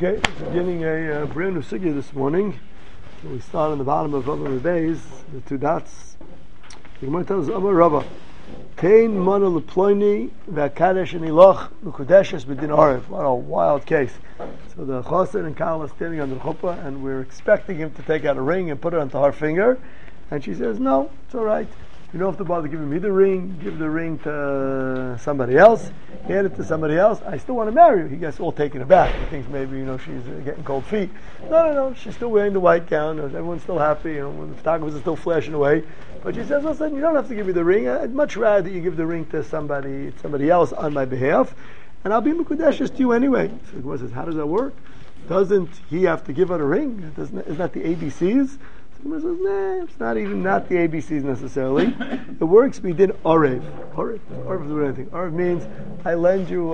Okay, beginning a brand new sugya this morning. So we start on the bottom of Rabba Beis, the two dots. The Gemara tells us, Amar Rabba, Tein mana leploini v'akadesh and iloch l'kudeshes b'din arev. What a wild case. So the Chassid and Kal are standing under the chuppah, and we're expecting him to take out a ring and put it onto her finger. And she says, no, it's all right. You don't have to bother giving me the ring. Give the ring to somebody else. Hand it to somebody else. I still want to marry you. He gets all taken aback. He thinks maybe, she's getting cold feet. No. She's still wearing the white gown. Everyone's still happy. When the photographers are still flashing away. But she says, listen, you don't have to give me the ring. I'd much rather you give the ring to somebody else on my behalf. And I'll be Mekudeshes to you anyway. So the Gemara says, how does that work? Doesn't he have to give her a ring? Isn't that the ABCs? Says, nah, it's not the ABCs necessarily. It works. We did Arev. Arev doesn't do anything. Arev means I lend you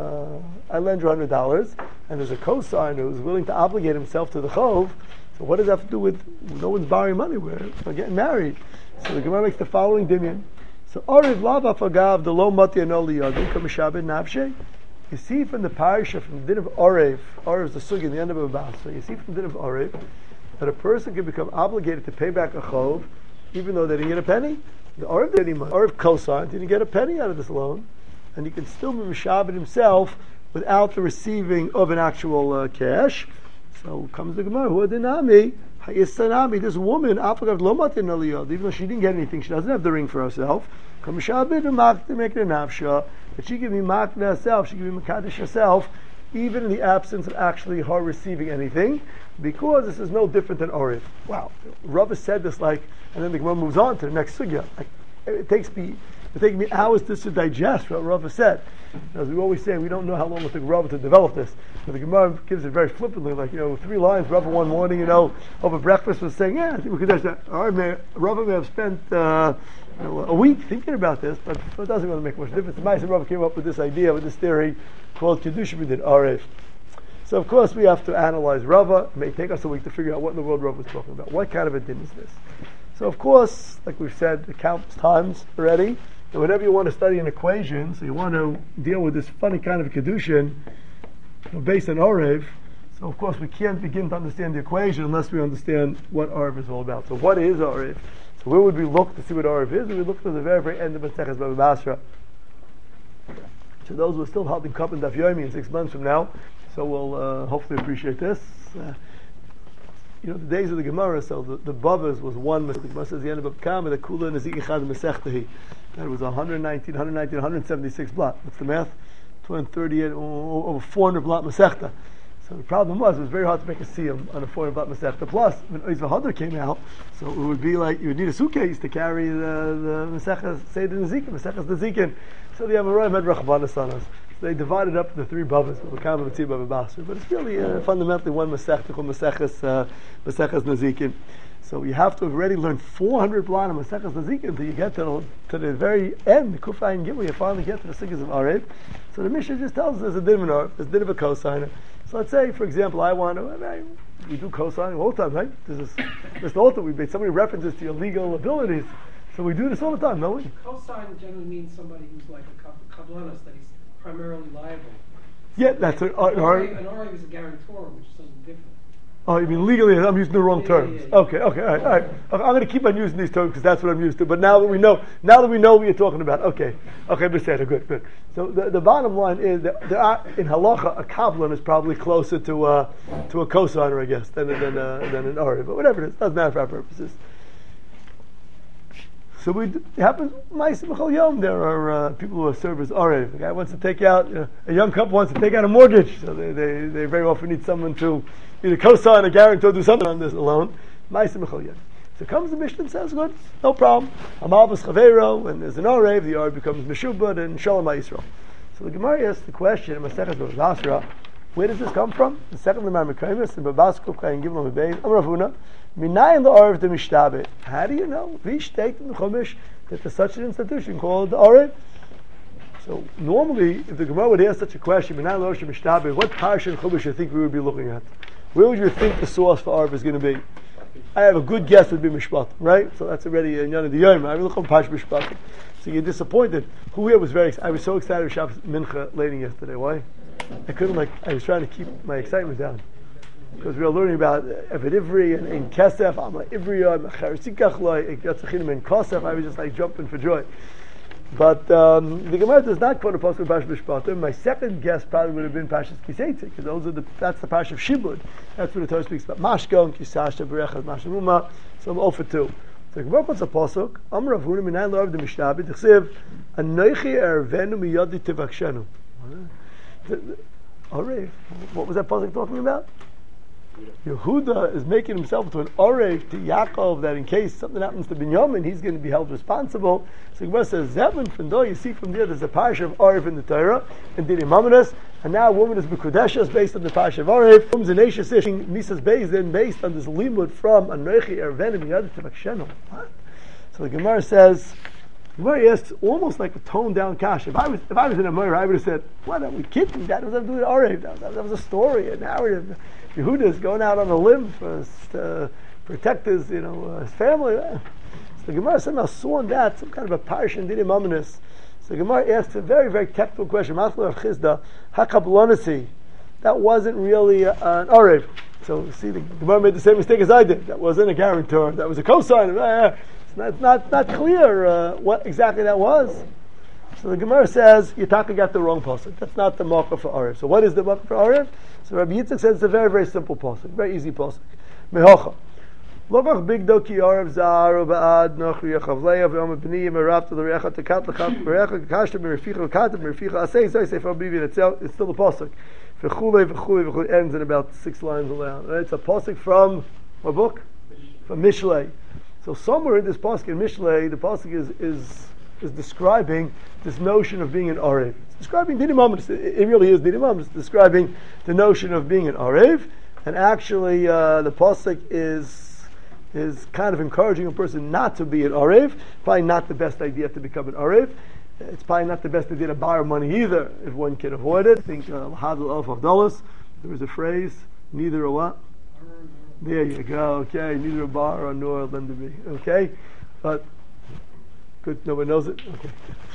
$100, and there's a cosigner who's willing to obligate himself to the chov. So what does that have to do with no one's borrowing money? We're getting married. So the Gemara makes the following dimion. So Arev lav afagav the lo mati anol liyadu kamishabed nafshe. You see from the parasha from the din of Arev is the sugi in the end of a bas. So you see from the din of Arev that a person can become obligated to pay back a chov even though they didn't get a penny. The Arev didn't even Arev cosign didn't get a penny out of this loan, and he can still be mishabed himself without the receiving of an actual cash. So comes the Gemara, who dinami hayisanami, this woman afagav lo matin aliyad, even though she didn't get anything, she doesn't have the ring for herself. Kamishabed u'makti make it nafsha, that she can be makna herself, she can be makadosh herself, even in the absence of actually her receiving anything, because this is no different than Arev. Wow, Rava said this and then the Gemara moves on to the next sugya. It takes me hours just to digest what Rava said. As we always say, we don't know how long it took Rava to develop this. But the Gemara gives it very flippantly, 3 lines. Rava one morning, over breakfast was saying, I think we could that. Rava may have spent a week thinking about this, but it doesn't really make much difference. Rava came up with this idea, with this theory called Kedusha B'din Arev. So of course we have to analyze Rava. It may take us a week to figure out what in the world Rava was talking about. What kind of a din is this? So of course, like we've said countless times already, that whenever you want to study an equation, so you want to deal with this funny kind of Kedushin based on Arev, so of course we can't begin to understand the equation unless we understand what Arev is all about. So what is Arev? So where would we look to see what Arev is? We would look to the very, very end of Maseches Bava Basra. So those who are still holding cup and Daf Yomi in 6 months from now, so we'll hopefully appreciate this. The days of the Gemara, so the Bavas was one. The Gemara says the end of Kama, the Kula and the Zikichad Mesechtahi. That was 176 blot. What's the math? 238, over 400 blot Mesechta. So the problem was, it was very hard to make a siyum on a 400 blot Mesechta. Plus, when Oiz V'Hadar came out, so it would be like, you would need a suitcase to carry the Mesechta, Seder Nezikin, Mesechta's Nezikin. So the Amoraim had Rachbanas on us. They divided up the 3 bavas, but it's really fundamentally one Masechta called Maseches Nezikin. So you have to have already learned 400 blot of Maseches Nezikin until you get to the very end, the Kufay and Gimel, you finally get to the Sigas of Arev. So the Mishnah just tells us there's a din of an Arev, there's a din of a cosigner. So let's say, for example, we do cosigning all the time, right? This also, we made so many references to your legal abilities. So we do this all the time, don't we? Cosigner generally means somebody who's like a kablanis, that he's primarily liable. Yeah, that's it. An Arev is a guarantor, which is something different. Oh, you mean legally? I'm using the wrong terms. Yeah. Okay, all right. I'm going to keep on using these terms because that's what I'm used to. But now that we know what you're talking about, okay, Beseda, good. So the bottom line is that there are, in halacha, a kablan is probably closer to a cosigner, I guess, than an Arev. But whatever it is, doesn't matter for our purposes. So it happens. There are people who serve as Arev. A guy wants to take out a young couple wants to take out a mortgage, so they very often need someone to either co-sign or guarantee or do something on this alone. So comes the Mishnah and says, "Good, no problem. Amalvus Chavero, when there's an Arev, the Arev becomes Meshubad and Shalom Yisrael." So the Gemara asks the question in Maseches Bava Basra, where does this come from? The second Lemar Mekaymis in Babasku Kain Gimel Mebein Amravuna. Minayin the Arev the Mishtabit. How do you know? We state in the Chumash that there's such an institution called the Arev. So normally, if the Gemara would ask such a question, Minayin the Arev Mishtabit, what parsha in Chumash you think we would be looking at? Where would you think the source for Arev is going to be? I have a good guess would be Mishpat, right? So that's already a Yan of the Yom. I look on Pash Mishpat. So you're disappointed. Who here was I was so excited with Shabbos Mincha lating yesterday. Why? I was trying to keep my excitement down. Because we were learning about Eved Ivri and in Kesef, I'm like Ivriya, I'm a Charesikachloi, Yatzachinim and Kosef, I was just like jumping for joy. But the Gemara does not quote a pasuk of Parshas Mishpatim. My second guess probably would have been Parshas Kiseitze, because that's the Parsha of Shibud. That's what the Torah speaks about. Mashka and Kisasha, Berechad, Mashamuma, so I'm 0 for 2. So the Gemara quotes a pasuk, Amar Rav Huna Minayin Lo Arv the Mishnah, T'chsev, Anoichi ervenu miyadi tivakshenu. What was that pasuk talking about? Yehuda is making himself into an orev to Yaakov, that in case something happens to Binyamin, he's going to be held responsible. So Gemara says, Zevin Fendo, you see from there's a parsha of orev in the Torah, and Dini Mamonas, and now a woman is B'Kodeshas based on the parsha of orev. Woman's an Eishes Ishing, Misas Beis, then based on this limud from Anoichi Ervenim Yad Tevakshenu. What? So the Gemara says, Gemara asks almost like a toned down kash. If I was in a Moira, I would have said, "What are we kidding? That was doing orev. That was a story, a narrative. Yehuda is going out on a limb to protect his family." So the Gemara somehow saw in that some kind of a parsha dinim ominous. So the Gemara asks a very, very technical question. Machlo Chizda hakablonasi. That wasn't really an orev. So see, the Gemara made the same mistake as I did. That wasn't a guarantor. That was a cosign. It's not clear what exactly that was. So the Gemara says Yitaka got the wrong pasuk. That's not the marker for Arev. So what is the marker for Arev? So Rabbi Yitzchak says it's a very, very simple pasuk, very easy pasuk. Mehocha. Lovach big doki Arev zar ubaad nochri yachavleya v'yom b'niyim erafta l'recha tekat l'chat l'recha kashta b'reficha l'kat b'reficha asay so say for Bibi. It's still a pasuk. V'chulei ends in about 6 lines around. Right? It's a pasuk from what book? From Mishlei. So somewhere in this pasuk in Mishlei, the pasuk is describing this notion of being an Arev. It's describing Dinim Amonos. It really is Dinim Amonos. It's describing the notion of being an Arev, and actually the pasuk is kind of encouraging a person not to be an Arev. Probably not the best idea to become an Arev. It's probably not the best idea to borrow money either, if one can avoid it. I think Lahadul Elf of Dollars. There was a phrase, neither a what? There you go, okay, neither a bar nor a lender be, okay? But, good, no one knows it? Okay.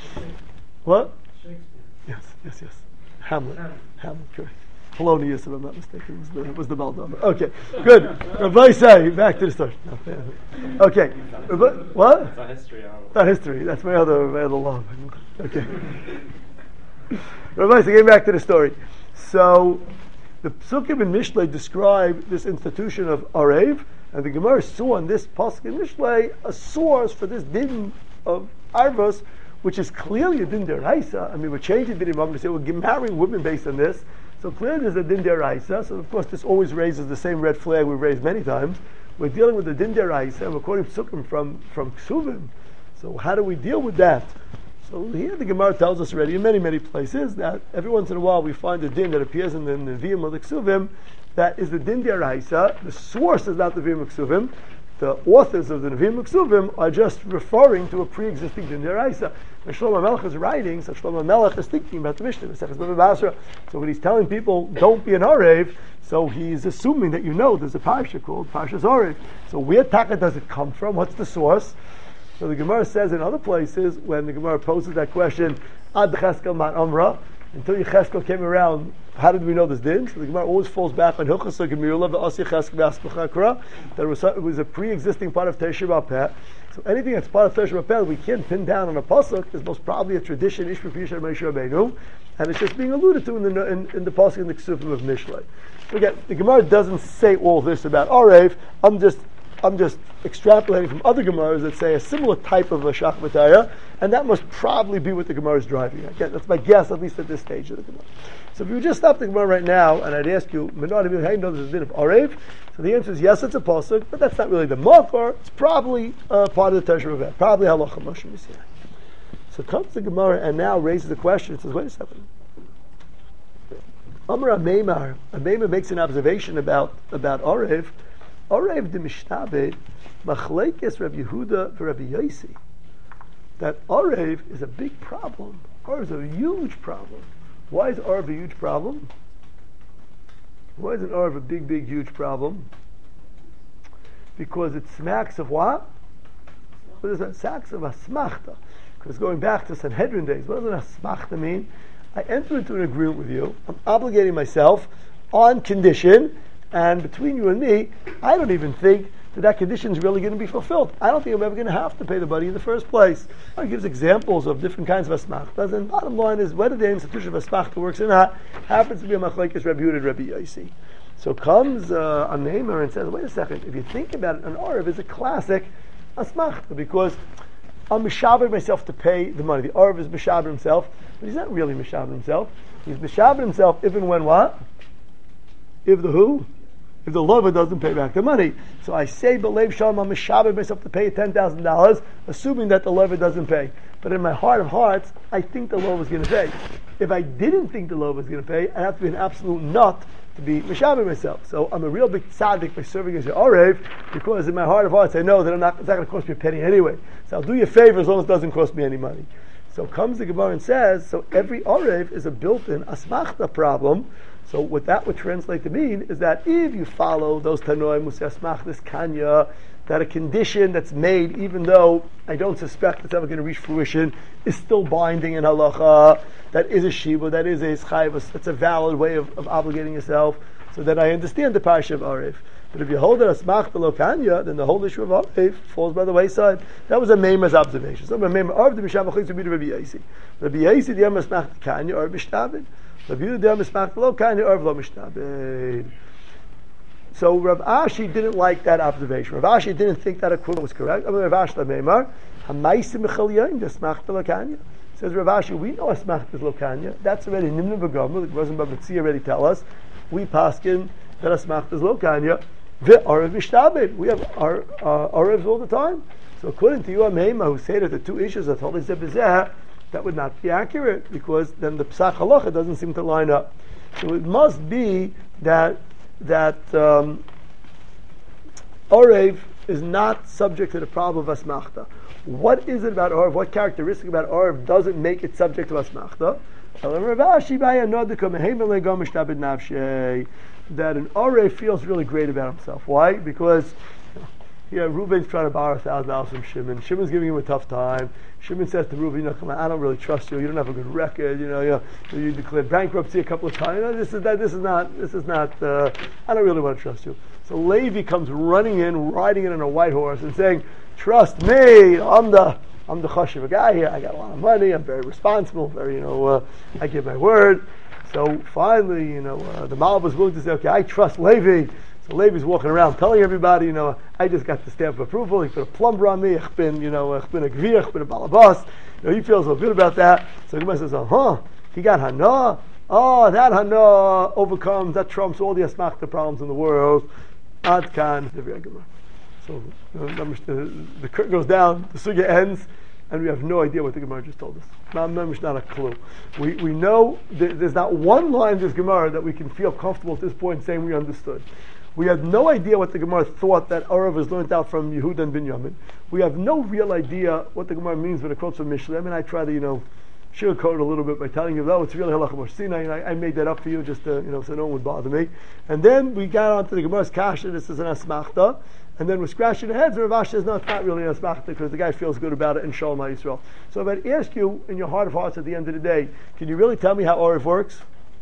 What? Shakespeare. Yes. Hamlet, correct. Polonius, if I'm not mistaken, was the Baldur. Okay, good. Rabbi say, back to the story. Okay, what? It's not history. Not history, that's my other love. Okay. Rabbi say, getting back to the story. So, the Psukim in Mishlei describe this institution of Arev, and the Gemara saw in this pasuk in Mishlei a source for this din of Arvos, which is clearly a din deraisa. I mean, we're changing din to say we're marrying women based on this. So clearly there's a din deraisa. So of course this always raises the same red flag we've raised many times. We're dealing with the din deraisa, and we're quoting Psukim from Ksuvim. So how do we deal with that? So here the Gemara tells us already in many, many places that every once in a while we find a din that appears in the Nevi'im or the Ksuvim that is the din deraisa. The source is not the Nevi'im or Ksuvim. The authors of the Nevi'im or Ksuvim are just referring to a pre-existing din deraisa. When Shlomo Melech is writing, so Shlomo Melech is thinking about the Mishnah. So when he's telling people don't be an Arev, so he's assuming that there's a parsha called Parshas Arev. So where taka does it come from? What's the source? So the Gemara says in other places, when the Gemara poses that question, Ad Cheskel Mat Amra, until Yecheskel came around, how did we know this din? So the Gemara always falls back on Hilchos Gemirula v'Asi Cheskel v'Aspachakra, that it was a pre-existing part of Teisha B'Peh. So anything that's part of Teisha B'Peh we can't pin down on a pasuk is most probably a tradition, Ishma Pisha Moshe Rabbeinu, and it's just being alluded to in the pasuk in the Ksufim of Mishlei. So again, the Gemara doesn't say all this about Arev. I'm just extrapolating from other Gemaras that say a similar type of a Shachmataya, and that must probably be what the Gemara is driving at. Again, that's my guess, at least at this stage of the Gemara. So if you just stop the Gemara right now, and I'd ask you, how do you know there's a din of Arev? So the answer is yes, it's a pasuk, but that's not really the makor. It's probably part of the Teisha B'Av, probably halacha Moshe Messiah. So comes the Gemara and now raises the question. It says, wait a second. Amar Ameimar makes an observation about Arev. Arev de Mishtabed, Machlekes Rabbi Yehuda for Rabbi Yossi. That Arev is a big problem. Arev is a huge problem. Why is Arev a huge problem? Why is an Arev a big, big, huge problem? Because it smacks of what? What is that? Smacks of asmachta. Because going back to Sanhedrin days, what does an asmachta mean? I enter into an agreement with you. I'm obligating myself on condition, and between you and me, I don't even think that condition is really going to be fulfilled. I don't think I'm ever going to have to pay the money in the first place. He gives examples of different kinds of asmachtas, and bottom line is whether the institution of asmachta works or not happens to be a machlekes Rabbi Yehuda and Rabbi Yossi. So comes a Nehemar and says, wait a second, if you think about it, an Arav is a classic asmachta because I'm mishaber myself to pay the money. The Arav is mishaber himself, but he's not really mishaber himself. He's mishaber himself if and when what? If the who? If the lover doesn't pay back the money. So I say, B'leiv Shalom, I'm mishaber myself to pay $10,000, assuming that the lover doesn't pay. But in my heart of hearts, I think the lover is going to pay. If I didn't think the lover was going to pay, I'd have to be an absolute nut to be mishaber myself. So I'm a real big tzaddik by serving as your Arev, because in my heart of hearts I know that it's not going to cost me a penny anyway. So I'll do you a favor as long as it doesn't cost me any money. So comes the Gemara and says, so every Arev is a built-in asmachta problem. So what that would translate to mean is that if you follow those Tanoim, Museh Asmachtas, Kanya, that a condition that's made, even though I don't suspect it's ever going to reach fruition, is still binding in halacha, that is a shiva, that is a schayvus, that's a valid way of obligating yourself, so that I understand the parsha of Arev. But if you hold it asmachta lo Kanya, then the whole issue of Arev falls by the wayside. That was a Meimer's observation. So a Meimer, Arev the Mishav Achitz would be Rabbi Yossi. Rabbi Yossi, the Yom Asmachta Kanya, Arev Mishtabed. So Rav Ashi didn't like that observation. Rav Ashi didn't think that equivalent was correct. Rav Ashi Meimar, says Rav Ashi, we know Asmachta is Lokanya. That's already Nimna B'Gamra. The Rosen Babetzi already tell us. We paskin that Asmachta is Lokanya. Ve'arav Mishtabed. We have our Arevs all the time. So according to you, Meimar, who say that the two issues are totally zebezeh, that would not be accurate, because then the Psach Halacha doesn't seem to line up. So it must be that Orev is not subject to the problem of Asmachta. What is it about Orev? What characteristic about Orev doesn't make it subject to Asmachta? That an Orev feels really great about himself. Why? Because Reuben's trying to borrow $1,000 from Shimon. Shimon's giving him a tough time. Shimon says to Reuben, come on, I don't really trust you. You don't have a good record. You declared bankruptcy a couple of times. This is not. I don't really want to trust you. So Levi comes running in, riding in on a white horse, and saying, "Trust me. I'm the chashiv guy here. I got a lot of money. I'm very responsible. I give my word." So finally, the Malv was willing to say, "Okay, I trust Levi." So Levi's walking around telling everybody, I just got the stamp of approval. He put a plumber on me. Ich bin a gvir, ich bin a balabas. He feels so good about that. So the Gemara says, he got hana. Oh, that hana overcomes, that trumps all the asmachta problems in the world. Ad kan, the Gemara. So the curtain goes down, the sugya ends, and we have no idea what the Gemara just told us. Not a clue. We know there's not one line in this Gemara that we can feel comfortable at this point saying we understood. We have no idea what the Gemara thought that Arav was learned out from Yehuda and Binyamin. We have no real idea what the Gemara means when it quotes from Mishlei. I try to, sugarcoat it a little bit by telling you, it's really Halacha Moshe Sinai. I made that up for you just to, so no one would bother me. And then we got onto the Gemara's Kasha, this is an Asmachta. And then we're scratching our heads, and Rav Ashi says, no, it's not really an Asmachta because the guy feels good about it in Shalom HaYisrael. So if I'd ask you, in your heart of hearts at the end of the day, can you really tell me how Arav works?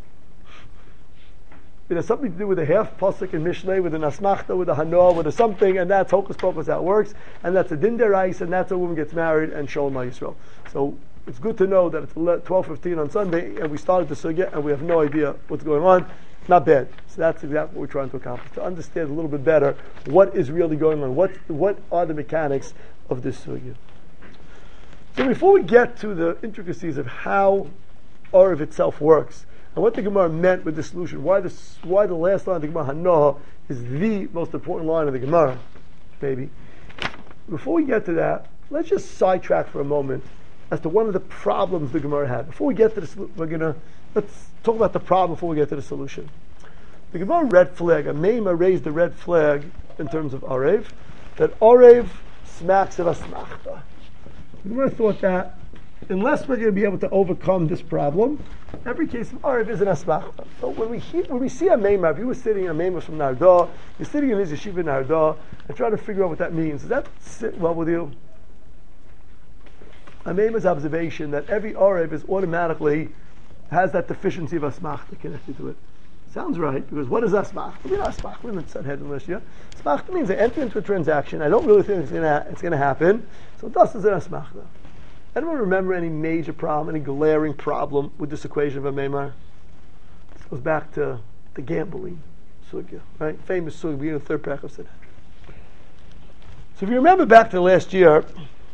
It has something to do with a half pasuk in Mishlei, with an asmachta, with a hanoah, with a something, and that's hocus pocus how it works, and that's a din derais, and that's how a woman gets married, and Shalom HaYisrael. So it's good to know that it's 12:15 on Sunday, and we started the sugya, and we have no idea what's going on. Not bad. So that's exactly what we're trying to accomplish, to understand a little bit better what is really going on, what are the mechanics of this sugya. So before we get to the intricacies of how Arav itself works, and what the Gemara meant with the solution, why the last line of the Gemara, Hanoah, is the most important line of the Gemara, maybe. Before we get to that, let's just sidetrack for a moment as to one of the problems the Gemara had. Before we get to the let's talk about the problem before we get to the solution. The Gemara red flag, a Meimah raised the red flag in terms of Arev, that Arev smacks of Asmachta. The Gemara thought that unless we're going to be able to overcome this problem, every case of Arev is an Asmachta. So when we see a Meimah, if you were sitting in a Meimah from Nardah, you're sitting in his yeshiva in Nardah, and trying to figure out what that means. Does that sit well with you? A Meimah's observation that every Arev is automatically has that deficiency of asmachta connected to it. Sounds right, because what is asmachta? I mean, asmachta, we haven't said head last year. Asmachta means I enter into a transaction, I don't really think it's going to happen, so thus is an asmachta. Anyone remember any major problem, any glaring problem with this equation of a meimar? This goes back to the gambling sugya, right? Famous sugya, being the third parak of Sanhedrin. So if you remember back to last year,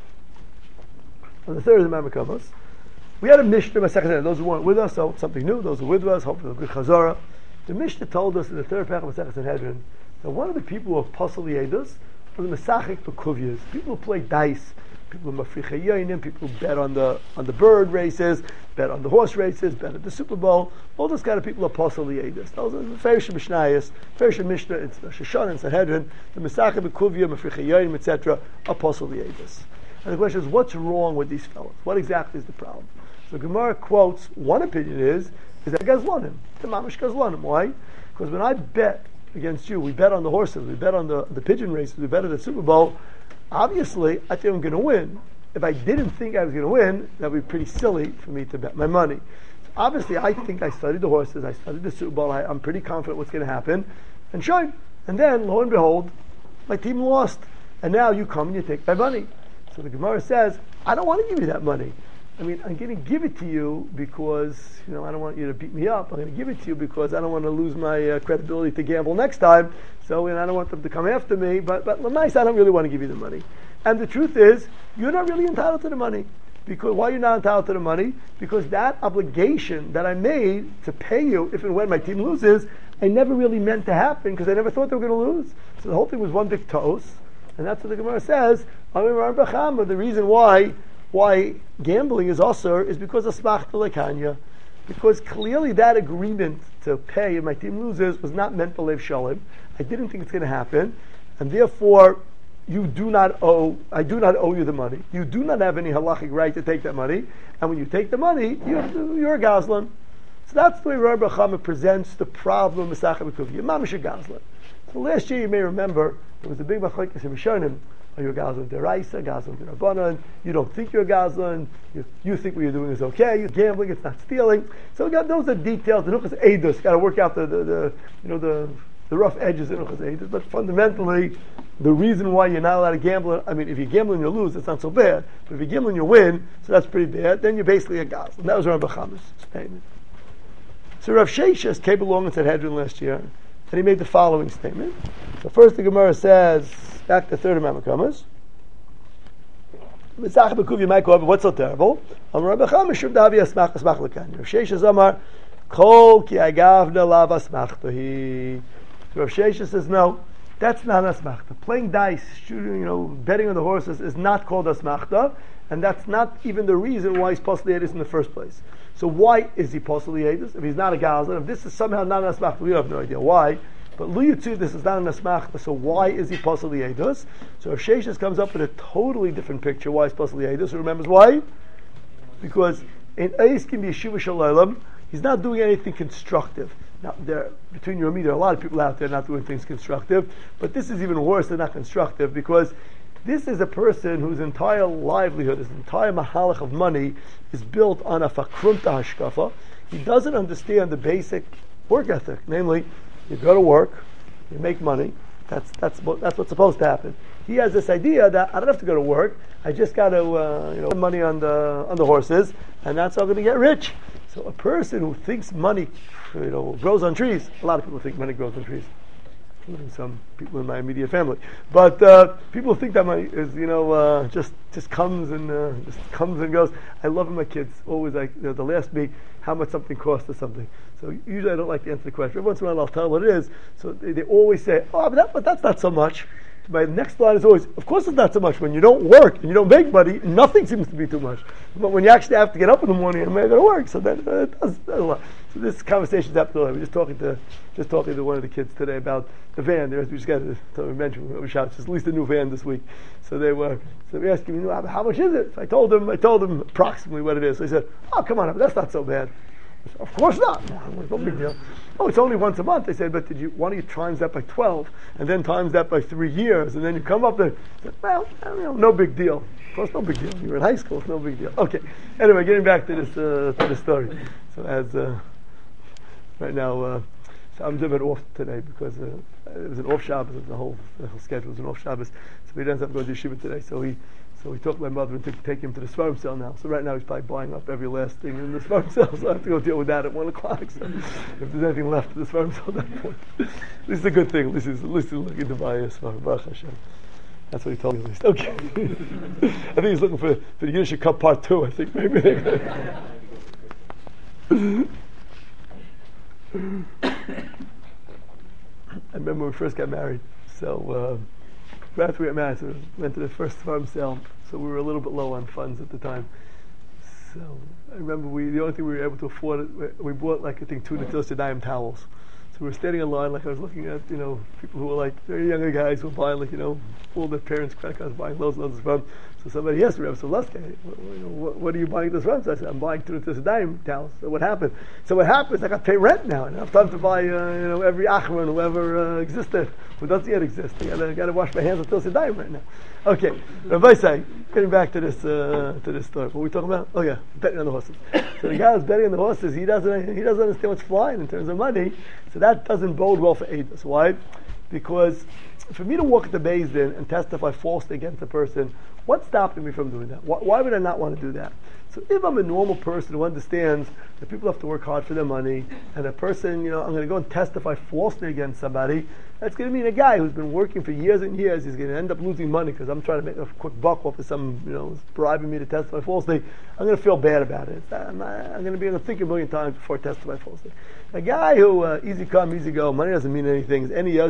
on the third of the Mamakovos, we had a Mishnah, those who weren't with us, so something new, those who were with us, hopefully a good chazara. The Mishnah told us in the third parak of Masechet Sanhedrin that one of the people who are Pasal Yedus were the Mesachik B'Kuvyas, people who play dice, people who mafricha yonim, people who bet on the bird races, bet on the horse races, bet at the Super Bowl. All those kind of people are Pasal Yedus. Those are the Ferish Mishnayos, Ferish Mishnah, it's Shoshana and Sanhedrin, the Mesachik B'Kuvya, mafricha yonim, etc. are Pasal Yedus. And the question is, what's wrong with these fellows? What exactly is the problem? So Gemara quotes, one opinion is that Gazlanim, the Mamash Gazlanim. Why? Because when I bet against you, we bet on the horses, we bet on the pigeon races, we bet at the Super Bowl, obviously I think I'm going to win. If I didn't think I was going to win, that would be pretty silly for me to bet my money. So obviously I think I studied the horses, I studied the Super Bowl, I'm pretty confident what's going to happen, and sure. And then, lo and behold, my team lost, and now you come and you take my money. So the Gemara says, I don't want to give you that money. I mean, I'm going to give it to you because, I don't want you to beat me up. I'm going to give it to you because I don't want to lose my credibility to gamble next time. So, I don't want them to come after me. But Lamais, I don't really want to give you the money. And the truth is, you're not really entitled to the money. Because why are you not entitled to the money? Because that obligation that I made to pay you if and when my team loses, I never really meant to happen because I never thought they were going to lose. So the whole thing was one big toast. And that's what the Gemara says. The reason why gambling is usur is because of smachta lekanya. Because clearly that agreement to pay if my team loses was not meant for lev shalom. I didn't think it's going to happen, and therefore I do not owe you the money. You do not have any halachic right to take that money, and when you take the money, you're a gazlan. So that's the way Rabbi Chama presents the problem of Mesachah B'Kuvya. You're mamish a gazlan. So last year you may remember there was a big machlokes in Rishonim. Are you a Gazlan deraisa, Gazlan derabanan? You don't think you're a Gazlan. You think what you're doing is okay. You're gambling. It's not stealing. So those are details. The Nuchas Eidus got to work out the rough edges of Nuchas Eidus. But fundamentally, the reason why you're not allowed to gamble. I mean, if you gamble and you lose, it's not so bad. But if you gamble and you win, so that's pretty bad. Then you're basically a Gazlan. That was Rabbi Chama's statement. So Rav Sheshes came along and said Hedron last year, and he made the following statement. So first, the Gemara says. Back to third of Mamakomas. Mesachah B'Kuvya might go over. What's so terrible? Rabbi Chama Shub Davi Asmach Lekanya. Rav Sheshes Amar Kol Ki Agavna Lav Asmachtahi. Rav Sheshes says no, that's not asmachta. Playing dice, shooting, betting on the horses is not called asmachta, and that's not even the reason why he's posel yedus in the first place. So why is he posel yedus if he's not a gazlan? If this is somehow not an asmachta, we have no idea why. But Lu Yitzu, this is not an asmachta, so why is he posel yedus? So Rav Sheshes comes up with a totally different picture why he's posel yedus. Who remembers why? Because in Eis can be Yeshiva Shalom, he's not doing anything constructive. Now, between you and me, there are a lot of people out there not doing things constructive, but this is even worse than not constructive because this is a person whose entire livelihood, his entire mahalach of money is built on a fakrunta hashkafa. He doesn't understand the basic work ethic, namely, you go to work, you make money. That's what's supposed to happen. He has this idea that I don't have to go to work. I just got to spend money on the horses, and that's how I'm going to get rich. So a person who thinks money grows on trees. A lot of people think money grows on trees, including some people in my immediate family. But people think that money is just comes and goes. I love when my kids always they'll ask me how much something costs or something. So usually I don't like to answer the question. Every once in a while I'll tell them what it is. So they always say, but that's not so much. My next line is always, of course it's not so much. When you don't work and you don't make money, nothing seems to be too much. But when you actually have to get up in the morning and make it work, so then it does a lot. So this conversation's happened. We're just talking to one of the kids today about the van. We just got to mention it's at least a new van this week. So they asking me, how much is it? So I told them approximately what it is. So he said, oh, come on, that's not so bad. I said, of course not. No big deal. Oh, it's only once a month. They said, but why don't you times that by 12 and then times that by 3 years and then you come up there? I said, well, no big deal. Of course, no big deal. You were in high school, it's no big deal. Okay. Anyway, getting back to this story. So as right now, so I'm doing it off today because it was an off Shabbos. The whole schedule was an off Shabbos. So he doesn't have to go to yeshiva today. So he talked to my mother and take him to the Sfarim sale now. So right now he's probably buying up every last thing in the Sfarim sale. So I have to go deal with that at 1 o'clock. So if there's anything left in the Sfarim sale at that point, this is a good thing. This is looking to buy a Sfarim. Baruch Hashem. That's what he told me at least. Okay. I think he's looking for the Yiddish Cup Part 2, I think maybe. I remember when we first got married. So after we got married, so we went to the first farm sale. So we were a little bit low on funds at the time. So I remember the only thing we were able to afford, we bought like I think 2 Netilas Yadayim towels. So we were standing in line, like I was looking at, people who were like very younger guys who were buying like, all their parents' credit cards, buying loads and loads of from. So somebody asked me, Rebbe Soleske, what are you buying this from? So I said, I'm buying 2 Netilas Yadayim towels. So what happened? I got to pay rent now, and I have time to buy, every Achron, whoever existed, who doesn't yet exist. I got to wash my hands with Netilas Yadayim right now. Okay, Rabbi say, getting back to this story. What were we talking about? Oh yeah, betting on the horses. So the guy who's betting on the horses, he doesn't understand what's flying in terms of money. So that doesn't bode well for Eidos. Why? Because for me to walk at the Beis Din and testify falsely against a person, what's stopping me from doing that? Why would I not want to do that? So if I'm a normal person who understands that people have to work hard for their money, and a person, I'm going to go and testify falsely against somebody, that's going to mean a guy who's been working for years and years is going to end up losing money because I'm trying to make a quick buck off of some, who's bribing me to testify falsely. I'm going to feel bad about it. I'm going to be able to think a million times before I testify falsely. A guy who, easy come, easy go, money doesn't mean anything.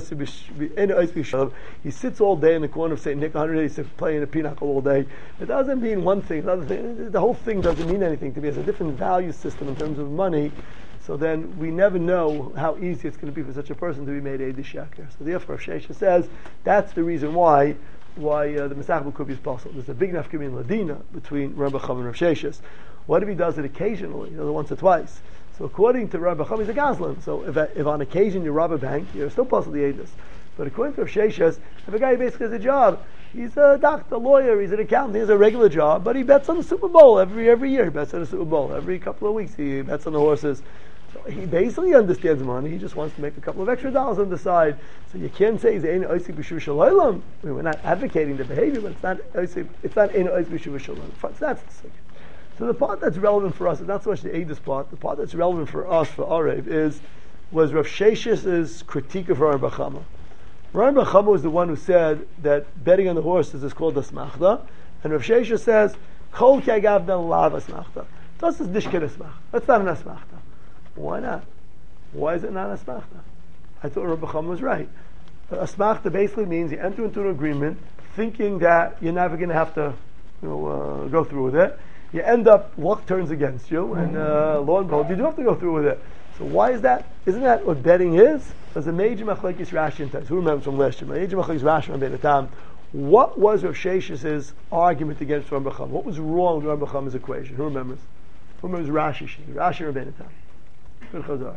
He sits all day in the corner of St. Nick, 186, playing a pinochle all day. It doesn't mean one thing, another thing. The whole thing doesn't mean anything to me. It's a different value system in terms of money. So then we never know how easy it's going to be for such a person to be made Eidos Shaker. So therefore, Rav Sheshes says that's the reason why the Mesach could be possible. There's a big enough community ladina between Rabbi Chum and Rav Sheshes. What if he does it occasionally, once or twice? So according to Rabbi Chum, he's a Gazlan. So if on occasion you rob a bank, you're still possibly Eidos. But according to Rav Sheshes, if a guy basically has a job, he's a doctor, a lawyer, he's an accountant, he has a regular job, but he bets on the Super Bowl every year. He bets on the Super Bowl. Every couple of weeks he bets on the horses. So he basically understands money. He just wants to make a couple of extra dollars on the side. So you can't say he's ein oisik b'shuv shalaylam. We're not advocating the behavior, but it's not ein oisik b'shuv shalaylam. That's the second. So the part that's relevant for us is not so much the Eidos part. The part that's relevant for us, for Arev, was Rav Shesh's critique of Rabbi Chama. Rabbi Chama was the one who said that betting on the horses is called asmachta, and Rav Sheshes says kol ki agavna lav asmachta. Das is nishke asmachta. That's not an asmachta. Why not? Why is it not asmachta? I thought Rabbi Chama was right. Asmachta basically means you enter into an agreement thinking that you're never going to have to go through with it. You end up, luck turns against you, and lo and behold, you do have to go through with it. So why is that? Isn't that what betting is? There's a major machlekes Rashi and Taz. Who remembers from last year? Major machlekes Rashi and Beinatam. What was Rav Shesh's argument against Rabbi Chama? What was wrong with Rabbi Chama's equation? Who remembers? Who remembers Rashi and Beinatam? Good chazar.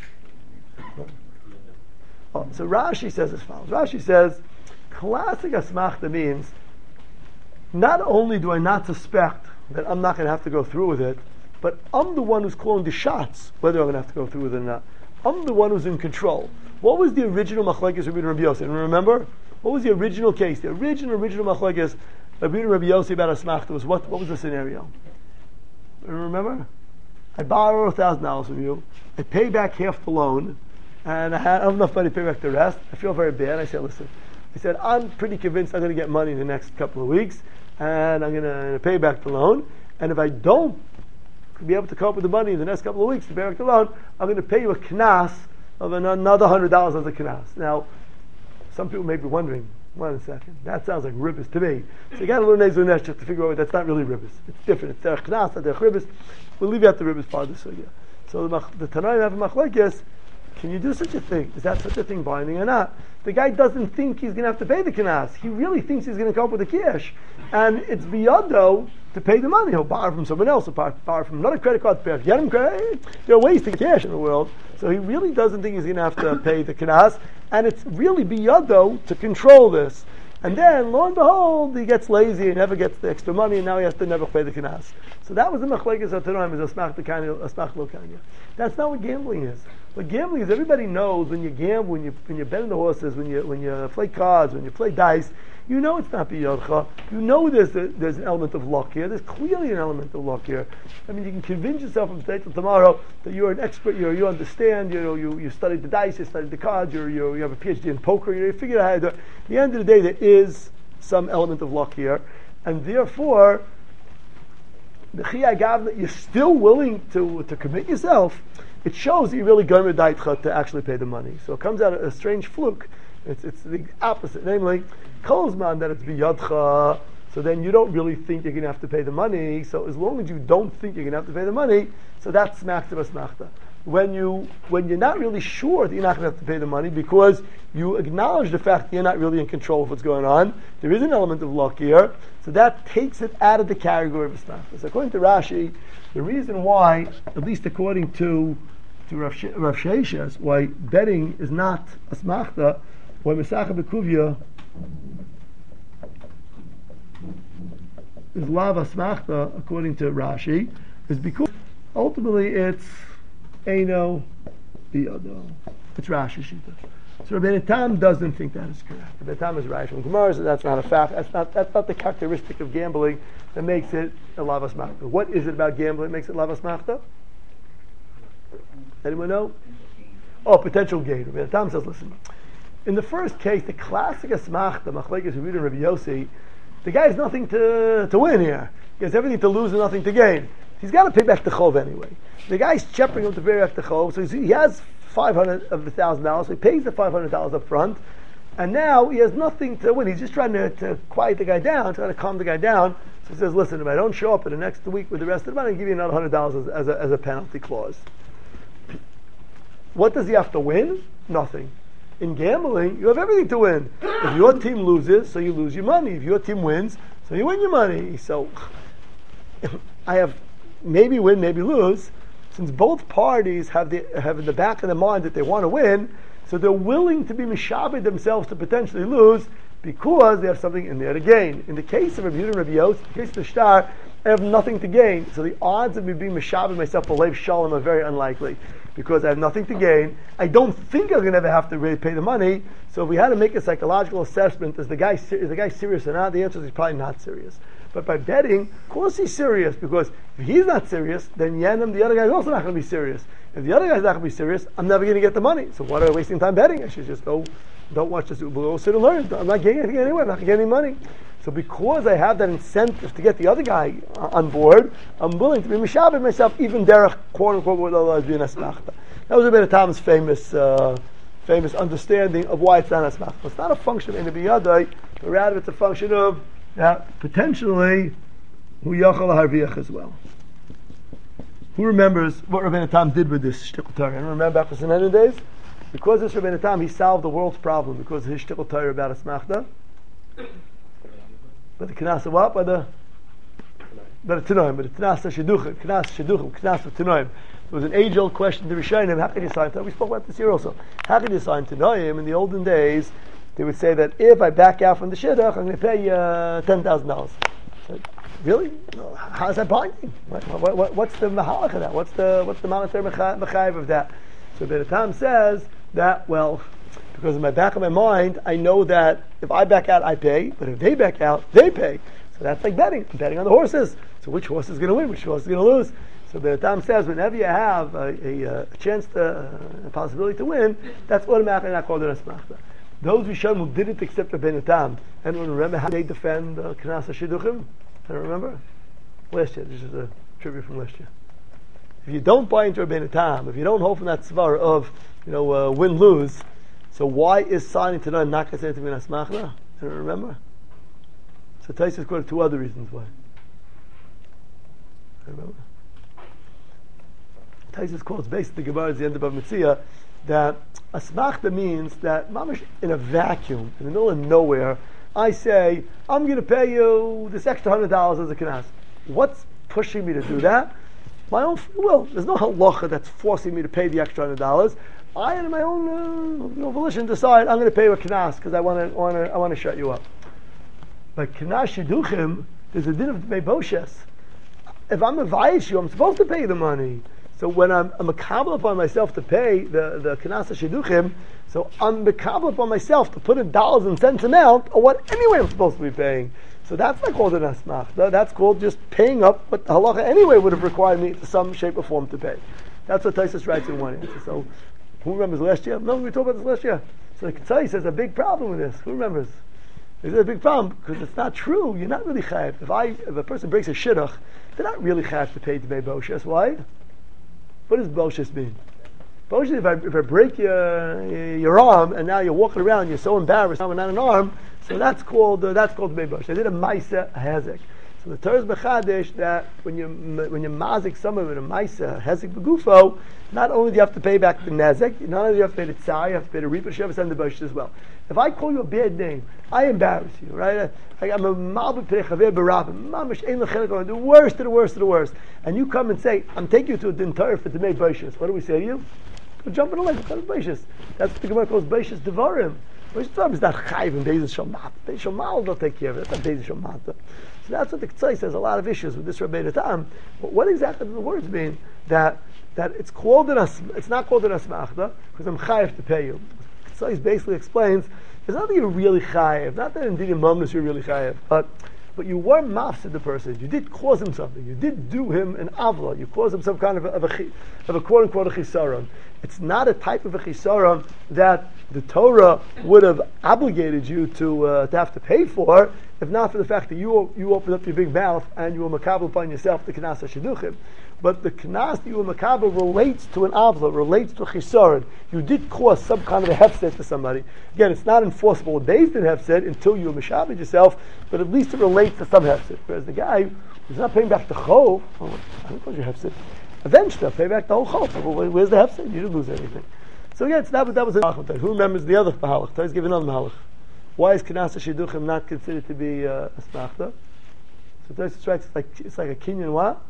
So Rashi says as follows. Rashi says, classic asmachta means not only do I not suspect that I'm not going to have to go through with it, but I'm the one who's calling the shots whether I'm going to have to go through with it or not. I'm the one who's in control. What was the original machlekes Rabbi and Rabbi Yossi? Remember? What was the original case? The original machlekes Rabbi and Rabbi Yossi about asmachta was what was the scenario? Remember? I borrow $1,000 from you. I pay back half the loan, and I have enough money to pay back the rest. I feel very bad. I said, listen. I said, I'm pretty convinced I'm going to get money in the next couple of weeks, and I'm going to pay back the loan. And if I don't be able to come up with the money in the next couple of weeks to pay back the loan, I'm going to pay you a knas of another $100 as a knas. Now, some people may be wondering, wait a second, that sounds like ribbis to me. So you got to learn Nezu Neshech to figure out that's not really ribbis. It's different. It's derech knas, not derech ribbis. We'll leave out the ribbis part of the sugya. So the Tanaim have a machlekes. Can you do such a thing? Is that such a thing binding or not? The guy doesn't think he's going to have to pay the knas. He really thinks he's going to come up with the cash. And it's biyado to pay the money. He'll borrow from someone else. He'll borrow from another credit card to pay. Get him credit. There are ways to get cash in the world. So he really doesn't think he's going to have to pay the knas. And it's really biyado to control this. And then, lo and behold, he gets lazy, he never gets the extra money, and now he has to never pay the kinas. So that was the machlekes of Tanoim, is asmach lo kanya. That's not what gambling is. What gambling is, everybody knows when you gamble, when you bet on the horses, when you play cards, when you play dice, you know it's not biyodcha. You know there's an element of luck here. There's clearly an element of luck here. I mean, you can convince yourself from today till tomorrow that you're an expert. You understand. You studied the dice. You studied the cards. You have a PhD in poker. You figure out how to do it. At the end of the day, there is some element of luck here, and therefore, the chiyah gavna, you're still willing to commit yourself. It shows that you're really going to daitcha to actually pay the money. So it comes out a strange fluke. It's the opposite, namely, kolzman that it's biyadcha. So then you don't really think you're going to have to pay the money. So as long as you don't think you're going to have to pay the money, so that's smachta basmachta. When you're not really sure that you're not going to have to pay the money because you acknowledge the fact that you're not really in control of what's going on, there is an element of luck here, so that takes it out of the category of asmachta. So according to Rashi, the reason why, at least according to Rav Sheishas, why betting is not asmachta, why Mesacha Bekuvia is lav asmachta, according to Rashi, is because ultimately it's Eino Biyado. It's Rashi Shita. So Rabbeinu Tam doesn't think that is correct. Rabbeinu Tam is Rashi from Gemara, so that's not a fact. That's not the characteristic of gambling that makes it a lav asmachta. What is it about gambling that makes it lav asmachta? Anyone know? Oh, potential gain. Rabbeinu Tam says, listen. In the first case, the classic asmachta, machlekes Rabbi and Rabbi Yossi, the guy has nothing to win here. He has everything to lose and nothing to gain. He's got to pay back the chov anyway. The guy's shepherding him to pay back the chov, so he has $500 of the $1,000, so he pays the $500 up front, and now he has nothing to win. He's just trying to quiet the guy down, trying to calm the guy down. So he says, listen, if I don't show up in the next week with the rest of the money, I'll give you another $100 as a penalty clause. What does he have to win? Nothing. In gambling, you have everything to win. If your team loses, so you lose your money. If your team wins, so you win your money. So I have maybe win, maybe lose. Since both parties have in the back of their mind that they want to win, so they're willing to be mishabed themselves to potentially lose because they have something in there to gain. In the case of Rabbi Yehuda and Rabbi Yos, in the case of the shtar, I have nothing to gain. So the odds of me being mishabed myself for lev shalom are very unlikely. Because I have nothing to gain. I don't think I'm going to ever have to really pay the money. So if we had to make a psychological assessment, is the guy serious or not? The answer is he's probably not serious. But by betting, of course he's serious, because if he's not serious, then Yenim, the other guy's also not going to be serious. If the other guy's not going to be serious, I'm never going to get the money. So why am I wasting time betting? I should just don't watch this. Go sit and learn. I'm not getting anything anyway. I'm not going to get any money. So because I have that incentive to get the other guy on board, I'm willing to be mishabed myself, even derech, quote unquote, what Allah is being asmachta. That was Rabbeinu Tam's famous understanding of why it's not asmachta. It's not a function of inabiyadai, but rather it's a function of potentially hu yachal harviach as well. Who remembers what Rabbeinu Tam did with this shtickle Torah? Anyone remember back to Sanhedrin days? Because this Rabbeinu Tam, he solved the world's problem because of his shtickle Torah about asmachta. By the Knas of what? By the Tanoim, by the Knas of Shidduchim, Knas of Tanoim. There was an age-old question to Rishonim, how can you sign Tanoim? We spoke about this here also. How can you sign Tanoim? In the olden days, they would say that if I back out from the Shidduch, I'm going to pay $10,000. So, really? How is that binding? What's the mahalach of that? What's the monetary mechayiv of that? So Rabbeinu Tam says that, well, because in my back of my mind, I know that if I back out, I pay, but if they back out, they pay. So that's like betting. I'm betting on the horses. So which horse is going to win? Which horse is going to lose? So the Tam says, whenever you have a chance, a possibility to win, that's automatically not called an asmachta. Those Rishonim who didn't accept Rabbeinu Tam, anyone remember how they defend Knas HaShidduchim? I don't remember. Last year, this is a trivia from last year. If you don't buy into Rabbeinu Tam, if you don't hold from that svar of win-lose, so why is signing to not considered to be an asmachta? I don't remember. So Taisus quoted two other reasons why. I remember. Taisus quotes basically the Gemara at the end of Bava Metzia that asmachta means that mamish in a vacuum, in the middle of nowhere, I say, I'm going to pay you this extra $100 as a knas. What's pushing me to do that? My own free will. There's no halacha that's forcing me to pay the extra $100. I, in my own volition, decide I'm going to pay you a knas because I want to shut you up. Like Knas Shidduchim, there's a din of Dmei Boshes. If I'm a Vayishu, I'm supposed to pay the money. So when I'm a makabel upon myself to pay the Knas Shidduchim, so I'm makabel upon myself to put in dollars and cents amount of what anyway I'm supposed to be paying. So that's not called an asmachta. That's called just paying up what the halacha anyway would have required me to some shape or form to pay. That's what Taisus writes in one answer. So who remembers last year? No, we talked about this last year. So the Ketzai says a big problem with this. Who remembers? There's a big problem because it's not true. You're not really chayav. If a person breaks a shidduch, they're not really chayav to pay boshes. Why? What does boshes mean? Boshes, if I break your arm and now you're walking around, you're so embarrassed, now I'm not an arm. So that's called boshes. I did a ma'isa hezek. So the Torah is b'chadesh that when you mazik someone with a ma'isa hezek b'gufo, not only do you have to pay back the nezek, not only do you have to pay the tzar, you have to pay the reaper, you have to send the boshes as well. If I call you a bad name, I embarrass you, right? I'm a malbut pechaver barabim, mamish ein lechelik, the worst of the worst of the worst. And you come and say, I'm taking you to a din Torah for to make boshes. What do we say to you? Go jump in the lake, call it boshes. That's what the Gemara calls boshes devarim. Boshes devarim is not chayv and bezes shomat. Bezes shomal don't take care of it. That's not bezes shomat. So that's what the Ketzai says. A lot of issues with this Rabbeinu Tam. But what exactly do the words mean? That it's called it's not called an asmachta because I'm chayiv to pay you. Ketzai basically explains it's not that you're really chayiv, not that indeed in moments you're really chayiv, but you were mafsid the person. You did cause him something. You did do him an avla. You caused him some kind of a quote unquote a chisaron. It's not a type of a chisaron that the Torah would have obligated you to have to pay for, if not for the fact that you opened up your big mouth and you were makabel upon yourself the knas shidduchim. But the knas that you were makabel relates to an avla, relates to a chisaron. You did cause some kind of a hefset to somebody. Again, it's not enforceable based in hefset until you mishabed yourself, but at least it relates to some hefset. Whereas the guy who's not paying back the chov, I don't call you hefset. Eventually, I'll pay back the whole chov. Well, where's the hefset? You didn't lose anything. So again, that was a mahalach. Who remembers the other mahalach? Let's give another mahalach. Why is Knas Shidduchim not considered to be asmachta? So Tosfos writes it's like a kinyan what?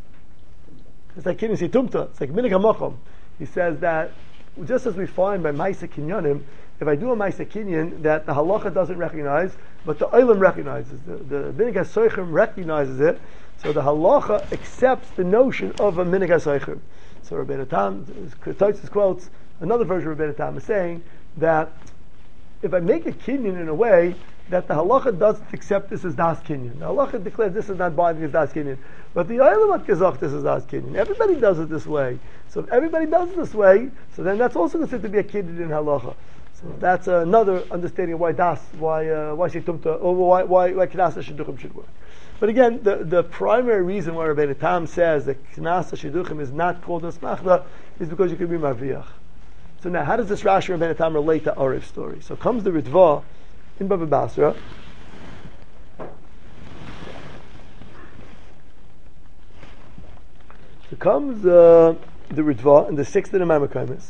It's like kinyan situmta. It's like minig hamochom. He says that just as we find by Maisa Kinyanim, if I do a Maisa Kinyan that the halacha doesn't recognize, but the olam recognizes, the minig hasoichim recognizes it, so the halacha accepts the notion of a minig hasoichim. So Rabbeinu Tam, Tosfos quotes another version of Rabbeinu Tam is saying that if I make a kinyan in a way that the halacha doesn't accept this as das kinyan, the halacha declares this is not binding as das kinyan, but the olam gezach this is das kinyan. Everybody does it this way. So if everybody does it this way, so then that's also considered to be a kinyan in halacha. So that's another understanding of why shitumta or why knas shidduchim should work. But again, the primary reason why Rabbeinu Tam says that knas shidduchim is not called a smachta is because you can be marviach. So now, how does this Rashi Rabbeinu Tam relate to Arev's story? So comes the Ritva in Baba Basra. So comes the Ritva in the 6th of the Maimakaimis.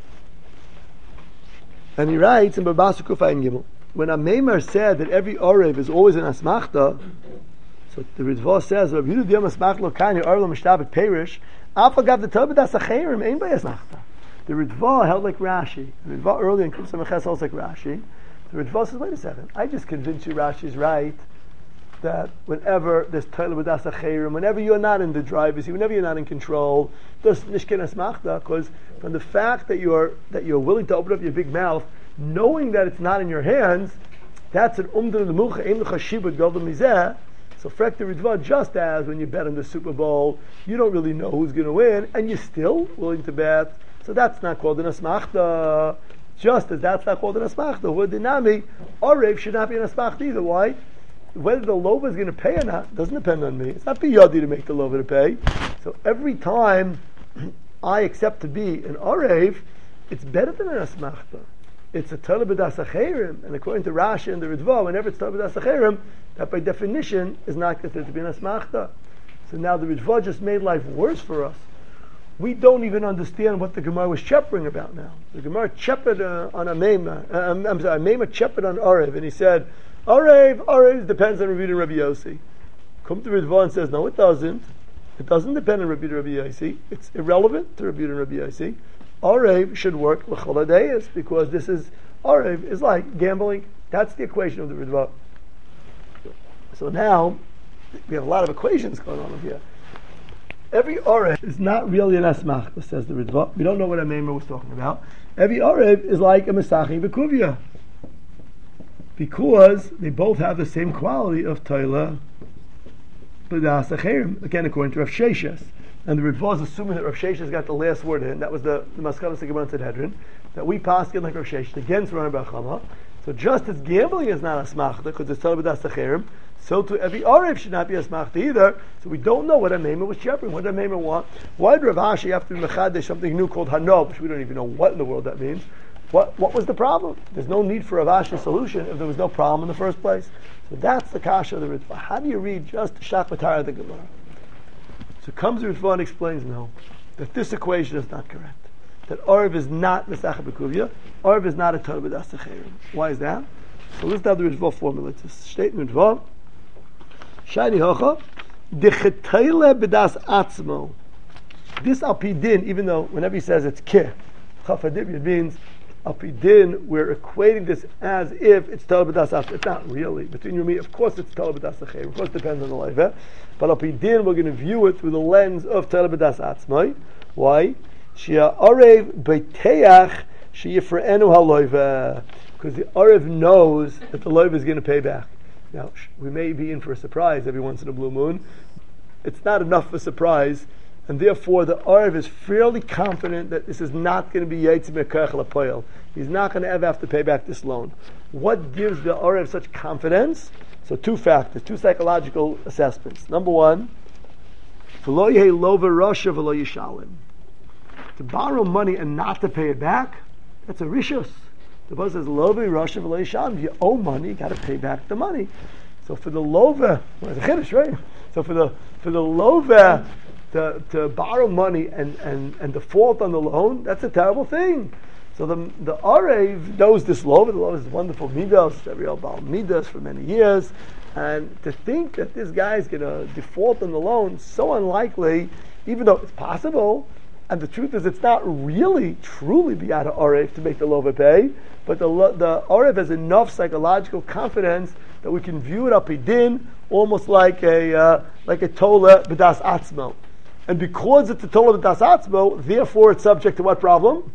And he writes in Baba Basra Kufay and Gimel, when Ameimar said that every Arev is always an asmachta, so the Ritva says, Rav Yehuda Diyam asmachta lo kain Arev lo mishtabet perish, afagav the Torah das acherim ein by asmachta. The Ritva held like Rashi. The Ritva earlier in Kuf Samaches holds like Rashi. The Ritva says, wait a second, I just convinced you Rashi's right, that whenever there's Toilet B'das Acherim, whenever you're not in the driver's seat, whenever you're not in control, there's Nishken Asmachta, because from the fact that you're willing to open up your big mouth, knowing that it's not in your hands, that's an Umdan the Mucha, Ein L'cha Shibud Gadol Mizeh. So Frek the Ritva, just as when you bet on the Super Bowl, you don't really know who's going to win, and you're still willing to bet. So that's not called an asmachta. Just as that's not called an asmachta. What dinami, Arev should not be an asmachta either. Why? Whether the lova is going to pay or not doesn't depend on me. It's not biyadi to make the lova to pay. So every time I accept to be an Arev, it's better than an asmachta. It's a Torah b'das acherim, and according to Rashi and the Ritva, whenever it's Torah b'das acherim, that by definition is not considered to be an asmachta. So now the Ritva just made life worse for us. We don't even understand what the Gemara was shepherding about now. The Gemara shepherded on a Meima. Meima shepherded on Arev, and he said, Arev depends on Rabbi and Rabbi Yossi. Come to Ritva and says, no, it doesn't. It doesn't depend on Rabbi and Rabbi Yossi. It's irrelevant to Rabbi and Rabbi Yossi. Arev should work l'chol hadayis, because this is Arev is like gambling. That's the equation of the Ritva. So now, we have a lot of equations going on over here. Every Orev is not really an Asmachta, says the Ritva. We don't know what a Meimer was talking about. Every Orev is like a Mesachi Bekuvia. Because they both have the same quality of Toila B'das Acherim, again according to Rav Sheshes. And the Ritva is assuming that Rav Sheshes got the last word in. That was the Maskanas Gemara Sanhedrin, that we paskin like Rav Sheshes against Rana Bar Chama. So just as gambling is not Asmachta, because it's Toila B'das Acherim, so too every Orev should not be Asmachta either. So we don't know what a Meimer was shepherding. What did a Meimer want? Why did Rav Ashi have to be Mechadesh something new called Hano, which we don't even know what in the world that means? What was the problem? There's no need for Rav Ashi's solution if there was no problem in the first place. So that's the kasha of the Ritva. How do you read just Shach B'Tara the Gemara? So comes the Ritva and explains no, that this equation is not correct. That Orev is not Mesach B'Kuvya, Orev is not a Torah B'das Techerim. Why is that? So let's have the Ritva formulate this. State in Ritva, Shani Hocha, Dechetayla B'das Atzmo. This Alpidin, even though whenever he says it's Keh, Chafadib, it means Alpidin, we're equating this as if it's Torah B'das Atzmo. It's not really. Between you and me, of course it's Torah B'das Techerim. Of course it depends on the Leiva. But Alpidin, we're going to view it through the lens of Torah B'das Atzmo. Why? Shia Arev Beiteach Sheyifre'enu HaLoiva. Because the Arev knows that the Loiva is going to pay back. Now, we may be in for a surprise every once in a blue moon. It's not enough of a surprise, and therefore the Arev is fairly confident that this is not going to be Yetzi Mekach L'Poel. He's not going to ever have to pay back this loan. What gives the Arev such confidence? So two factors, two psychological assessments. Number one, V'lo Yehei Lova Rasha V'lo Yishalim. To borrow money and not to pay it back, that's a rishus. The Bible says, Lova Rasha V'lo Yishalim. If you owe money, you got to pay back the money. So for the Lova, well, it's a chiddush, right? So for the Lova to borrow money and default on the loan, that's a terrible thing. So the Arev knows this Lova. The Lova is wonderful midas, every Baal midas for many years, and to think that this guy is going to default on the loan, so unlikely, even though it's possible. And the truth is, it's not really, truly beyond Arev to make the Lova pay, but the Arev has enough psychological confidence that we can view it Alpidin almost like a Tola B'das Atzmo. And because it's a Tola B'das Atzmo, therefore it's subject to what problem?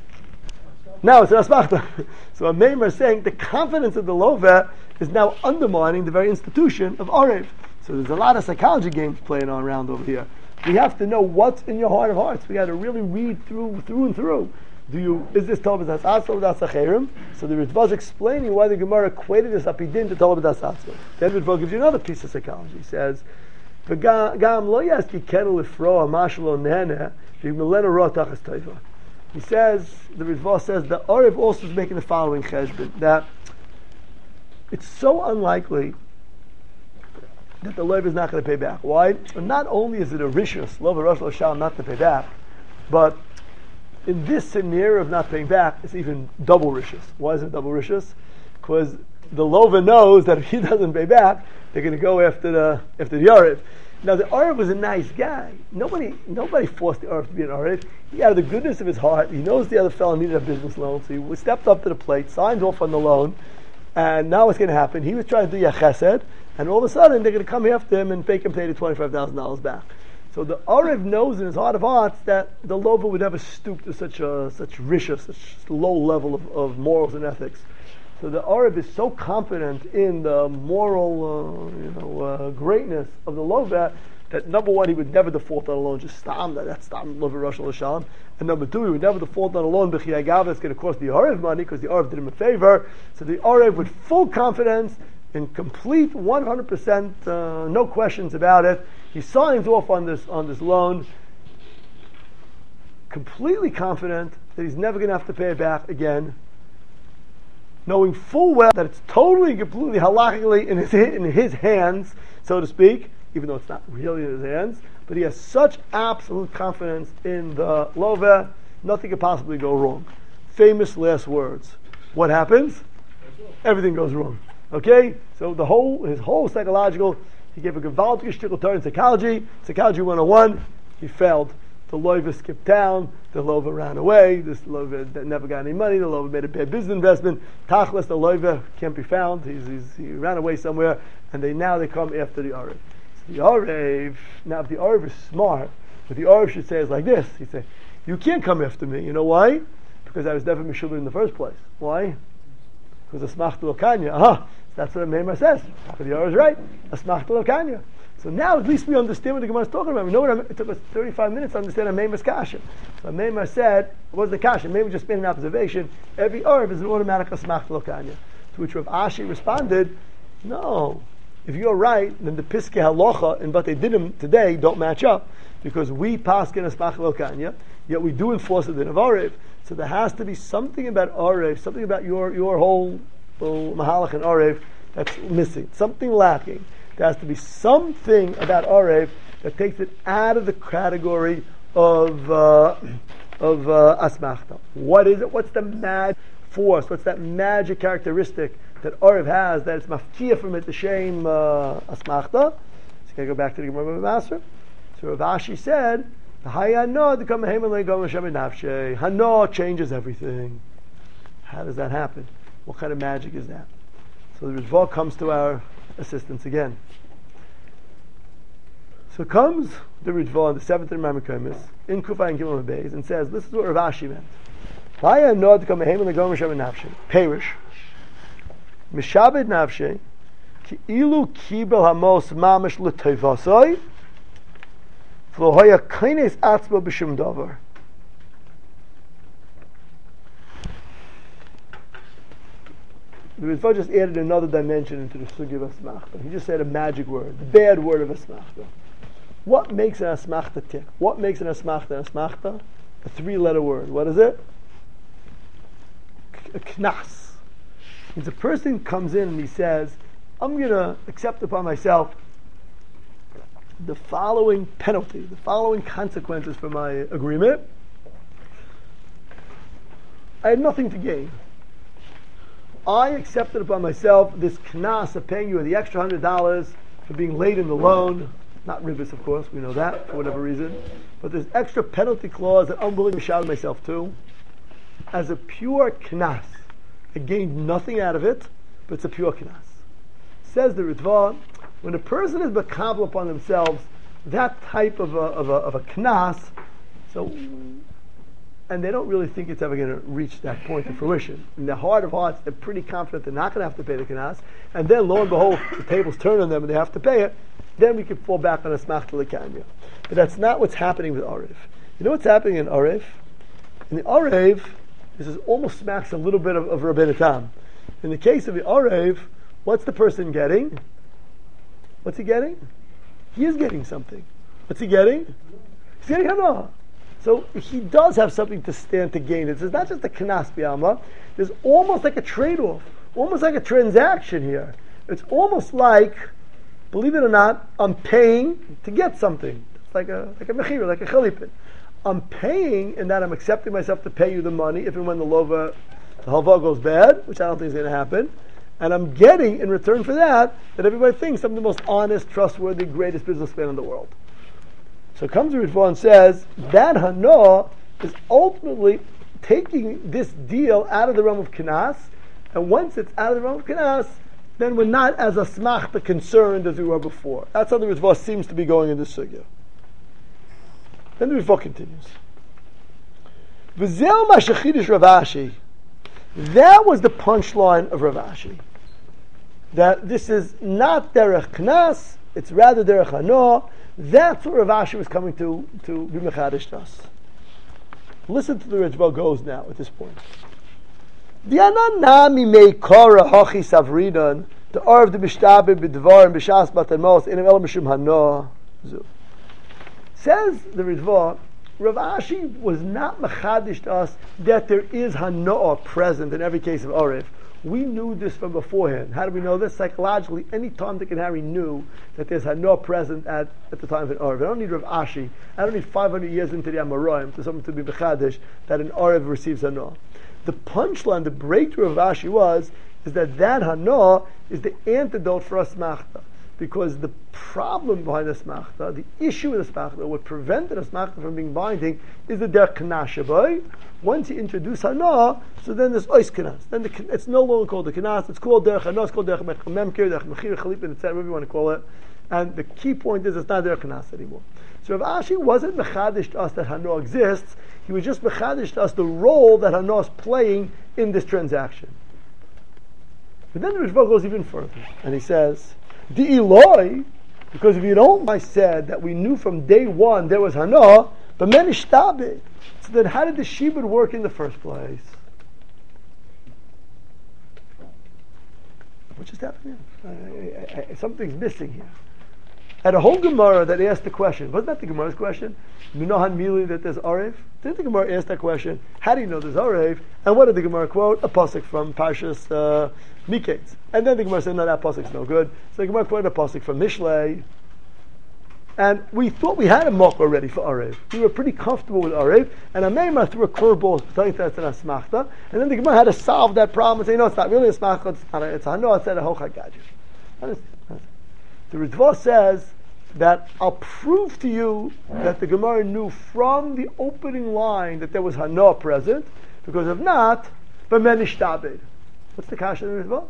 Now it's an Asmachta. So a Meimer is saying the confidence of the Lova is now undermining the very institution of Arev. So there's a lot of psychology games playing on around over here. We have to know what's in your heart of hearts. We got to really read through and through. Is this Torah B'das Atzmo B'das Acherim? So the Ritva is explaining why the Gemara equated this Apidin to Torah B'das Atzmo. Then Ritva gives you another piece of psychology. He says, "V'gam lo yaski kedel lifro amashlo nene v'melena ro tachas toiva." He says, the Ritva says, the Arev also is making the following cheshbon, that it's so unlikely that the Lova is not going to pay back. Why? And not only is it a rishus, Lova Rosh Loshal, not to pay back, but in this scenario of not paying back, it's even double rishus. Why is it double rishus? Because the Lova knows that if he doesn't pay back, they're going to go after the Arev. Now the Arev was a nice guy. Nobody forced the Arev to be an Arev. He had the goodness of his heart. He knows the other fellow needed a business loan, so he stepped up to the plate, signed off on the loan, and now what's going to happen? He was trying to do Yachesed, and all of a sudden they're going to come after him and make him pay the $25,000 back. So the Arev knows in his heart of hearts that the Lova would never stoop to such risha, such low level of morals and ethics. So the Arev is so confident in the moral, greatness of the Lova that number one, he would never default on a loan. Just stam, that's stam Lova Rosh Hashanah. And number two, he would never default on a loan b'chiyai gav that's going to cost the Arev money because the Arev did him a favor. So the Arev with full confidence, in complete 100%, no questions about it, he signs off on this loan, completely confident that he's never going to have to pay it back again, knowing full well that it's totally, completely, halachically in his hands, so to speak, even though it's not really in his hands, but he has such absolute confidence in the Lova, nothing could possibly go wrong. Famous last words. What happens? Everything goes wrong. Okay? So his whole psychological, he gave a gewaltige shtickle Torah in psychology 101, he failed. The Lova skipped town, the Lova ran away, this Lova never got any money, the Lova made a bad business investment, Tachlis, the Lova can't be found, he ran away somewhere, and they come after the Arev. So the Arev, now if the Arev is smart, what the Arev should say is like this. He'd say, you can't come after me. You know why? Because I was never Meshubah in the first place. Why? Because Asmachta Lokanya. That's what the Meimar says. But the Arev is right. Asmachta Lokanya. So now at least we understand what the Gemara is talking about. We know it took us 35 minutes to understand a Meimar's kasha. So Meimar said, what was the kasha? Meimar just made an observation. Every Arev is an automatic Asmachta Lokanya. To which Rav Ashi responded, no. If you're right, then the Piskei Halacha and what they did today don't match up. Because we paskin Asmachta Lokanya, yet we do enforce the din of Arev. So there has to be something about Arev, something about your whole Mahalach and Arev that's missing, something lacking. There has to be something about Arev that takes it out of the category of Asmachta. What is it? What's the magic force? What's that magic characteristic that Arev has that it's mafkia from it to shame Asmachta? So you can go back to the Gemara Master. So Rav Ashi said, Hano changes everything. How does that happen? What kind of magic is that? So the Ritva comes to our assistance again. So comes the Ritva on the 7th of Mamakomis in Kufa and Gimel Beis and says, this is what Rav Ashi meant. Perish. Mishabed nafshe ki ilu kibel hamos mamish l'toivasoi v'lohoya kaines atzbo b'shum davar. The Ritva just added another dimension into the sugi of Asmachta. He just said a magic word, the bad word of Asmachta. What makes an Asmachta tick? What makes an Asmachta Asmachta? A 3-letter word. What is it? A knas. Means a person comes in and he says, I'm going to accept upon myself the following penalty, the following consequences for my agreement. I had nothing to gain. I accepted upon myself this knas of paying you the extra $100 for being late in the loan. Not ribis, of course, we know that for whatever reason. But there's extra penalty clause that I'm willing to shout myself to. As a pure knas. I gained nothing out of it, but it's a pure knas. Says the Ritva, when a person is makabel upon themselves that type of a knas, so, and they don't really think it's ever going to reach that point of fruition. In their heart of hearts, they're pretty confident they're not going to have to pay the knas, and then lo and behold, the tables turn on them and they have to pay it, then we can fall back on a smachta l'kanya. But that's not what's happening with Arev. You know what's happening in Arev? In the Arev, this is almost smacks a little bit of Rabbeinu Tam. In the case of the Arev, what's the person getting? What's he getting? He is getting something. What's he getting? He's getting hana. So he does have something to stand to gain. It's not just a knas b'alma. There's almost like a trade-off, almost like a transaction here. It's almost like, believe it or not, I'm paying to get something. It's like a mechira, like a chalipin. I'm paying in that I'm accepting myself to pay you the money if and when the halva goes bad, which I don't think is going to happen. And I'm getting in return for that everybody thinks I'm the most honest, trustworthy, greatest businessman in the world. So comes the Ritva and says that hana is ultimately taking this deal out of the realm of knas, and once it's out of the realm of knas, then we're not as asmachta concerned as we were before. That's how the Ritva seems to be going in this sugya. Then the Ritva continues. V'zel mashachidish Rav Ashi. That was the punchline of Rav Ashi. That this is not derech knas, it's rather derech hana. That's what Rav Ashi was coming to be mechadish to us. Listen to the Ritva goes now at this point. Diananami me kora hachi savridan the arv the mishtabe b'dvar and b'shas batamos in el mishum hana. Says the Ritva, Rav Ashi was not mechadish to us that there is hana present in every case of Arev. We knew this from beforehand. How do we know this? Psychologically, any Tom, Dick, and Harry knew that there's hana present at the time of an Arev. I don't need Rav Ashi. I don't need 500 years into the Amoraim to someone to be mechadish that an Arev receives hana. The punchline, the breakthrough of Ashi is that hana is the antidote for asmachta. because the problem behind the smachta, the issue with the smachta, what prevented the smachta from being binding, is the derech kanasha boy. Once you introduce hana, so then there's ois kanas. Then it's no longer called the kanas. It's called derech hana. It's called derech memker, derech mechir, chalipin, etc. Whatever you want to call it. And the key point is it's not derech kanas anymore. So Rav Ashi wasn't mechadish to us that hana exists. He was just mechadish to us the role that hana is playing in this transaction. But then the Rishva goes even further, and he says, "The Eloi," because if you don't, I said that we knew from day one there was hana, but many shtabed. So then, how did the shibud work in the first place? What just happened here? Something's missing here. At a whole Gemara that asked the question, wasn't that the Gemara's question? Minohan Mili that there's Arev? Didn't the Gemara ask that question? How do you know there's Arev? And what did the Gemara quote? A pasuk from Parshas Miketz. And then the Gemara said, no, that pasuk's no good. So the Gemara quoted a pasuk from Mishlei. And we thought we had a mock already for Arev. We were pretty comfortable with Arev. And Ameimah threw a curveball telling us that's an asmachta. And then the Gemara had to solve that problem and say, no, it's not really a asmachta. It's a hano. It's a hochad gadget. The Ritva says that I'll prove to you that the Gemara knew from the opening line that there was hana present, because if not, b'men ishtabed. What's the kasha in the Ritva?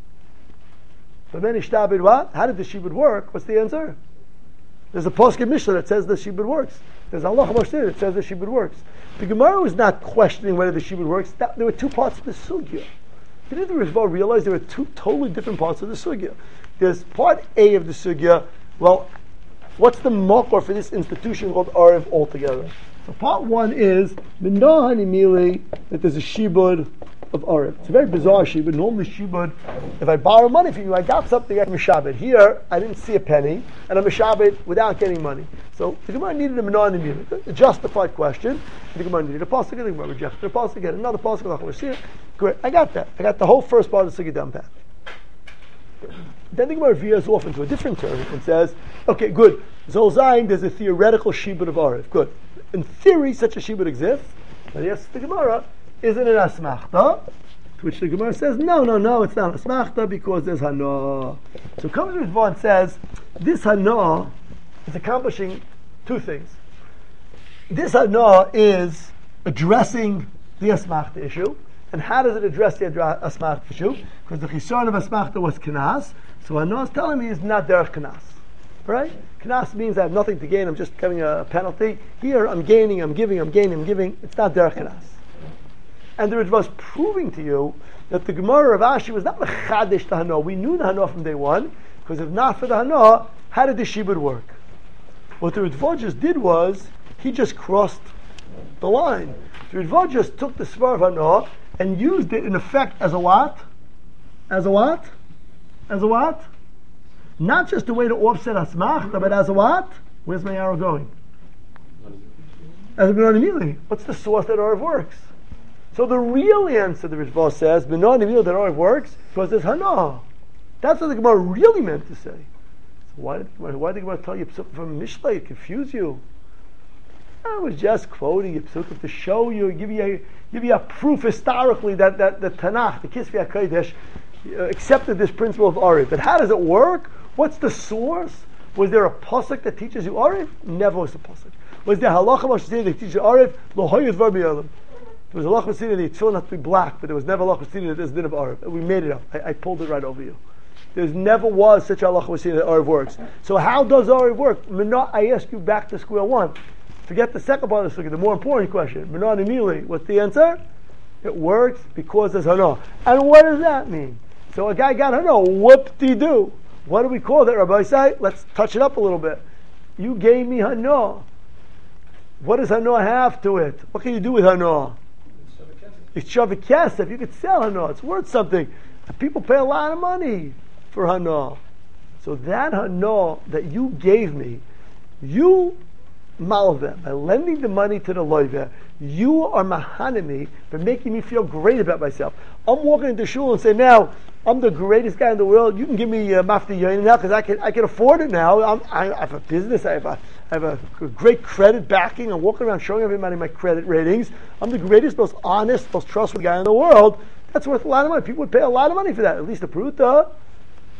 B'men ishtabed what? How did the shibud work? What's the answer? There's a posuk in Mishnah that says the shibud works. There's Allah Moshe that says the shibud works. The Gemara was not questioning whether the shibud works. There were two parts of the sugya. Didn't the Ritva realize there were two totally different parts of the sugya? There's part A of the sugya. Well, what's the makor for this institution called Arev altogether? So part one is Minahani Mili, that there's a shibud of Arev. It's a very bizarre shibud. Normally shibud, if I borrow money from you, I got something, I'm mishabed. Here, I didn't see a penny, and I'm mishabed without getting money. So the Gemara needed a Minahani Mili, a justified question. The Gemara needed a pasuk, the Gemara rejected a pasuk, get another pasuk, great, I got that. I got the whole first part of the sugya down pat. Then the Gemara veers off into a different term and says, okay, good. Zol Zayin, there's a theoretical shibud of Arev. Good. In theory, such a shibud exists. But yes, the Gemara, isn't it asmachta? To which the Gemara says, no, it's not asmachta because there's hana. So comes Ritva and says, this hana is accomplishing two things. This hana is addressing the asmachta issue. And how does it address the asmachta issue? Because the chishon of asmachta was kanas. So hana is telling me is not derech kanas. Right? Kanas means I have nothing to gain, I'm just giving a penalty. Here I'm gaining, I'm giving. It's not derech kanas. And the Ritva was proving to you that the Gemara of Ashi was not mechadish to hana. We knew the hana from day one, because if not for the hana, how did the shibud work? What the Ritva just did was, he just crossed the line. The Ritva just took the svar of hana and used it in effect as a what? As a what? As a what? Not just a way to offset asmachta, but as a what? Where's my arrow going? As a B'nai Mili. What's the source that Arev works? So the real answer, the Ritva says, B'nai Mili that Arev works, because there's hana. That's what the Gemara really meant to say. So why did the Gemara tell you from Mishlei? It confuse you. I was just quoting Yipsukah to show you, give you a proof historically that the Tanakh, the Kisvei HaKodesh, accepted this principle of Arev. But how does it work? What's the source? Was there a pasuk that teaches you Arev? Never was a pasuk. Was there halacha mashasini that teaches you Arev? Lo hoyed var b'yodem. There was halacha mashasini that tefillin has to be black, but there was never halacha mashasini that there's a din of Arev. We made it up. I pulled it right over you. There never was such a halacha mashasini that Arev works. So how does Arev work? I ask you back to square one. Forget the second part of the sugya, the more important question. Minani Mili, what's the answer? It works because there's hana. And what does that mean? So a guy got hana, whoop-de-doo. What do we call that, Rabbi Say? Let's touch it up a little bit. You gave me hana. What does hana have to it? What can you do with hana? It's shavik. You could sell hana. It's worth something. People pay a lot of money for hana. So that hana that you gave me, you malveh, by lending the money to the loiveh, you are mahanimi by making me feel great about myself. I'm walking into shul and say, now I'm the greatest guy in the world. You can give me mafti yain now because I can afford it now. I have a business. I have a great credit backing. I'm walking around showing everybody my credit ratings. I'm the greatest, most honest, most trustworthy guy in the world. That's worth a lot of money. People would pay a lot of money for that. At least a pruta.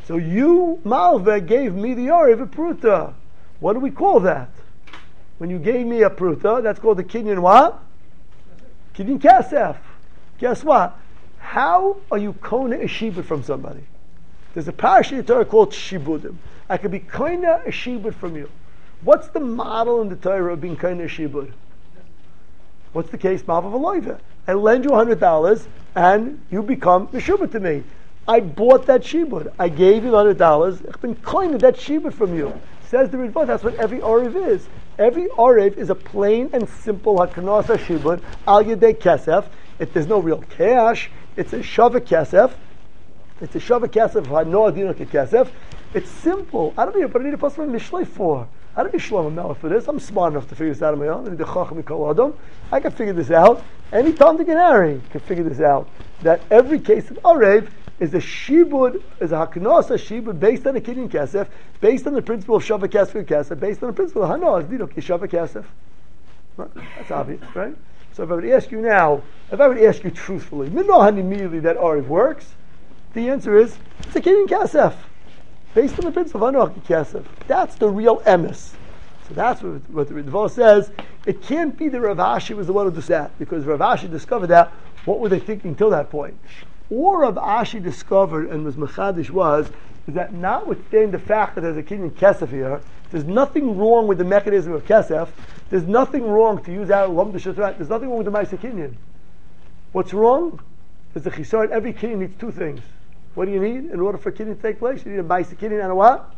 So you, Malva, gave me the Oriv a pruta. What do we call that? When you gave me a pruta, that's called a kinyan what? Kinyan kasef. Guess what? How are you kona a shibud from somebody? There's a parasha in the Torah called shibudim. I could be kona a shibud from you. What's the model in the Torah of being kona a shibud? What's the case? Malva v'loiva. I lend you $100 and you become a shibud to me. I bought that shibud. I gave you $100. I've been kona that shibud from you. Says the Ritva, that's what every Oriv is. Every Oriv is a plain and simple Hakanasa Shibud, Al Yedei Kesef. If there's no real cash, it's a Shava Kesef. It's a Shava Kesef, Hanoah Dino Kesef. It's simple. I don't need a person from Mishlei for. I don't need Shlomo Melech for this. I'm smart enough to figure this out on my own. I need the Chacham Mikol Adam. I can figure this out. Any Tom, Dick, and Harry can figure this out. That every case of Oriv is a shibud, is a haknosa shibud based on a kinyan kesef, based on the principle of shava kesef, based on the principle of hanos dino shava kesef. That's obvious, right? So if I would ask you now, if I would ask you truthfully, immediately that Oriv works, the answer is it's a kinyan kesef, based on the principle of hanos kesef. That's the real emes. So that's what the Ritva says. It can't be that Rav Ashi was the one who did that, because Rav Ashi discovered that. What were they thinking till that point? Or Rav Ashi discovered and was mechadish is that notwithstanding the fact that there's a kinyan kesef here, there's nothing wrong with the mechanism of kesef. There's nothing wrong to use our lom d'shatrat. There's nothing wrong with the ma'aseh kinyan. What's wrong? There's a chisar. Every kinyan needs two things. What do you need in order for a kinyan to take place? You need a ma'aseh kinyan and a what?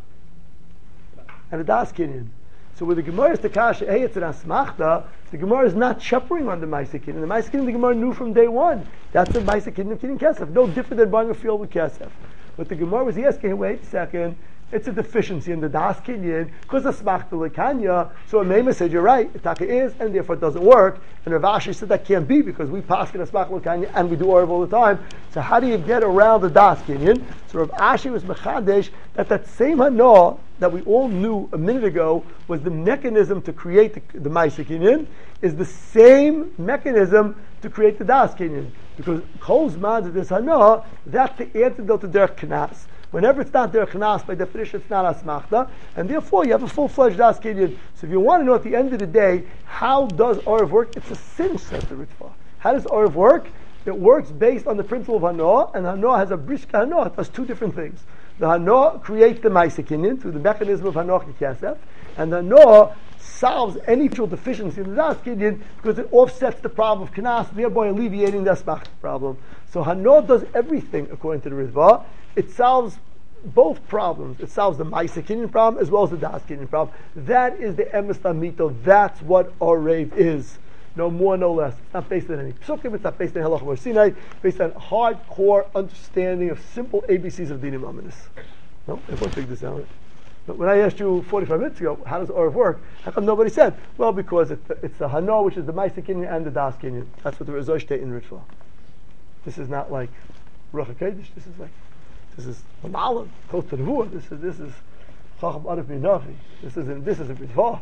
And a das kinyan. So with the Gemara is the kasha, hey, it's an asmachta. The Gemara is not shepherding on the ma'aseh kinyan. The ma'aseh kinyan the Gemara knew from day one. That's the ma'aseh kinyan kesef. No different than buying a field with kesef. But the Gemara was asking, wait a second, it's a deficiency in the das kinyan because the smachta lekanya. So a Mema said, you're right, Itaka is, and therefore it doesn't work. And Rav Ashi said that can't be because we pass in a smachta lekanya and we do Oriv all the time. So how do you get around the das kinyan? So Rav Ashi was mechadesh that same hanoah that we all knew a minute ago was the mechanism to create the ma'aseh kinyan is the same mechanism to create the das kinyan. Because kol zman this hanoah, that's the antidote to derech knas. Whenever it's not derech knas, by definition it's not asmachta, and therefore you have a full-fledged das kinyan. So if you want to know at the end of the day, how does Oriv work? It's a sin, says the Ritva. How does Oriv work? It works based on the principle of hanoah, and hanoah has a brishka hanoah. It does two different things. The hanoah creates the ma'aseh kinyan through the mechanism of hanoah kesef, and the hanoah solves any actual deficiency in the das kinyan because it offsets the problem of knas, thereby alleviating the asmachta problem. So hanoah does everything according to the Ritva. It solves both problems. It solves the ma'aseh kinyan problem as well as the das kinyan problem. That is the emes lamito. That's what Oriv is. No more, no less. It's not based on any psukim. It's not based on halach Sinai. Based on hardcore understanding of simple ABCs of dinim aminis. No, everyone figured this out. But when I asked you 45 minutes ago, how does Oriv work? How come nobody said? Well, because it's the hanoah, which is the ma'aseh kinyan and the das kinyan. That's what the Rezosh state in Ritva. This is not like Ruach HaKodesh. This is a malam, close to the Nevuah. This is Chacham Arif Minavi. This is a Ritva.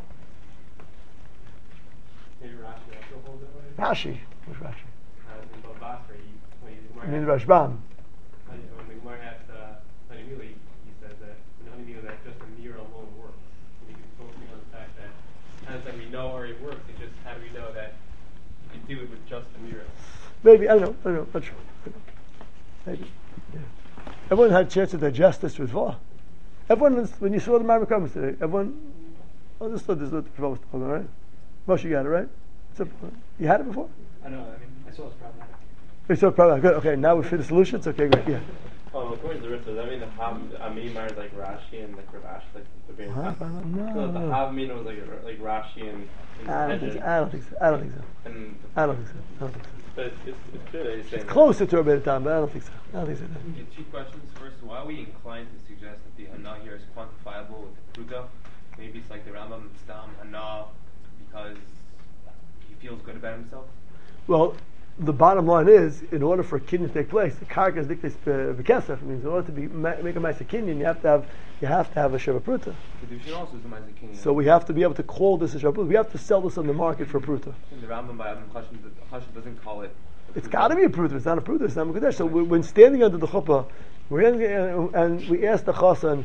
Rashi. What's Rashi? In Basra, I mean Rashbam. When the Gemara asked Hanimili, he said that Hanimili that just a mirror alone works. And he was focusing on the fact that as we know Oriv works, it's just how do we know that you can do it with just a mirror? Maybe, I don't know, not sure. Maybe, yeah. Everyone had a chance to digest this Ritva. Everyone, when you saw the Ma'amar Comments today, everyone understood this what the Ritva was talking about, right? Moshe, you got it, right? You had it before? I know, I saw it's problematic. You saw it problematic. Good, okay, now we see the solutions? Okay, great, yeah. According to the Ritva, does that mean the Amimar is like Rashi and like Rav Ashi, like the being No. So the Havmina was like Rashi and I don't think so. And I don't think so. but it's good that he's saying It's closer to a bit of time, but I don't think so. Two questions. First, why are we inclined to suggest that the hana here is quantifiable with the pruta? Maybe it's like the Rambam and Stam hana because he feels good about himself. Well, the bottom line is, in order for a kinyan to take place, the karka is dictates b'kesef. Means in order to make a ma'aseh kinyan, you have to have a sheva pruta. Kedushin also is a ma'aseh kinyan. So we have to be able to call this a sheva pruta. We have to sell this on the market for pruta. And the Rambam by Adam Chashan doesn't call it. It's got to be a pruta. It's not a pruta. It's not a kodesh. So when standing under the chuppah, And we asked the chassan,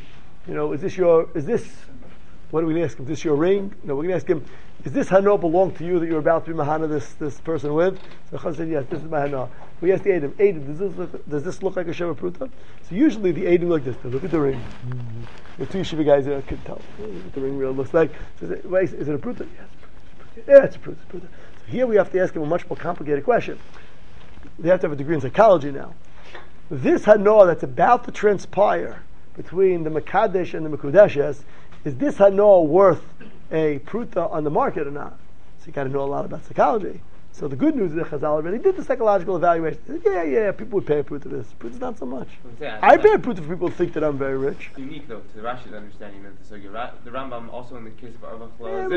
what do we ask him? Is this your ring? No, we're going to ask him, is this hana belong to you that you're about to be mahana this person with? So the chassan said, yes, this is my hana. We asked the Eidim, does this look like a Sheva Pruta? So usually the Eidim like this, they look at the ring. The two Yeshiva guys could tell what the ring really looks like. So is it a Pruta? Yes, yeah, it's a Pruta. So here we have to ask him a much more complicated question. They have to have a degree in psychology now. This hana that's about to transpire between the Mekadesh and the Mekudeshes, is this hana worth a Pruta on the market or not? So you got to know a lot about psychology. So the good news is that Chazal already did the psychological evaluation. They said, yeah, people would pay a Pruta for this. Pruta's not so much. I pay a Pruta for people who think that I'm very rich. It's unique though to Rashi's understanding of the Sugya. The Rambam also in the case of Arba Chla.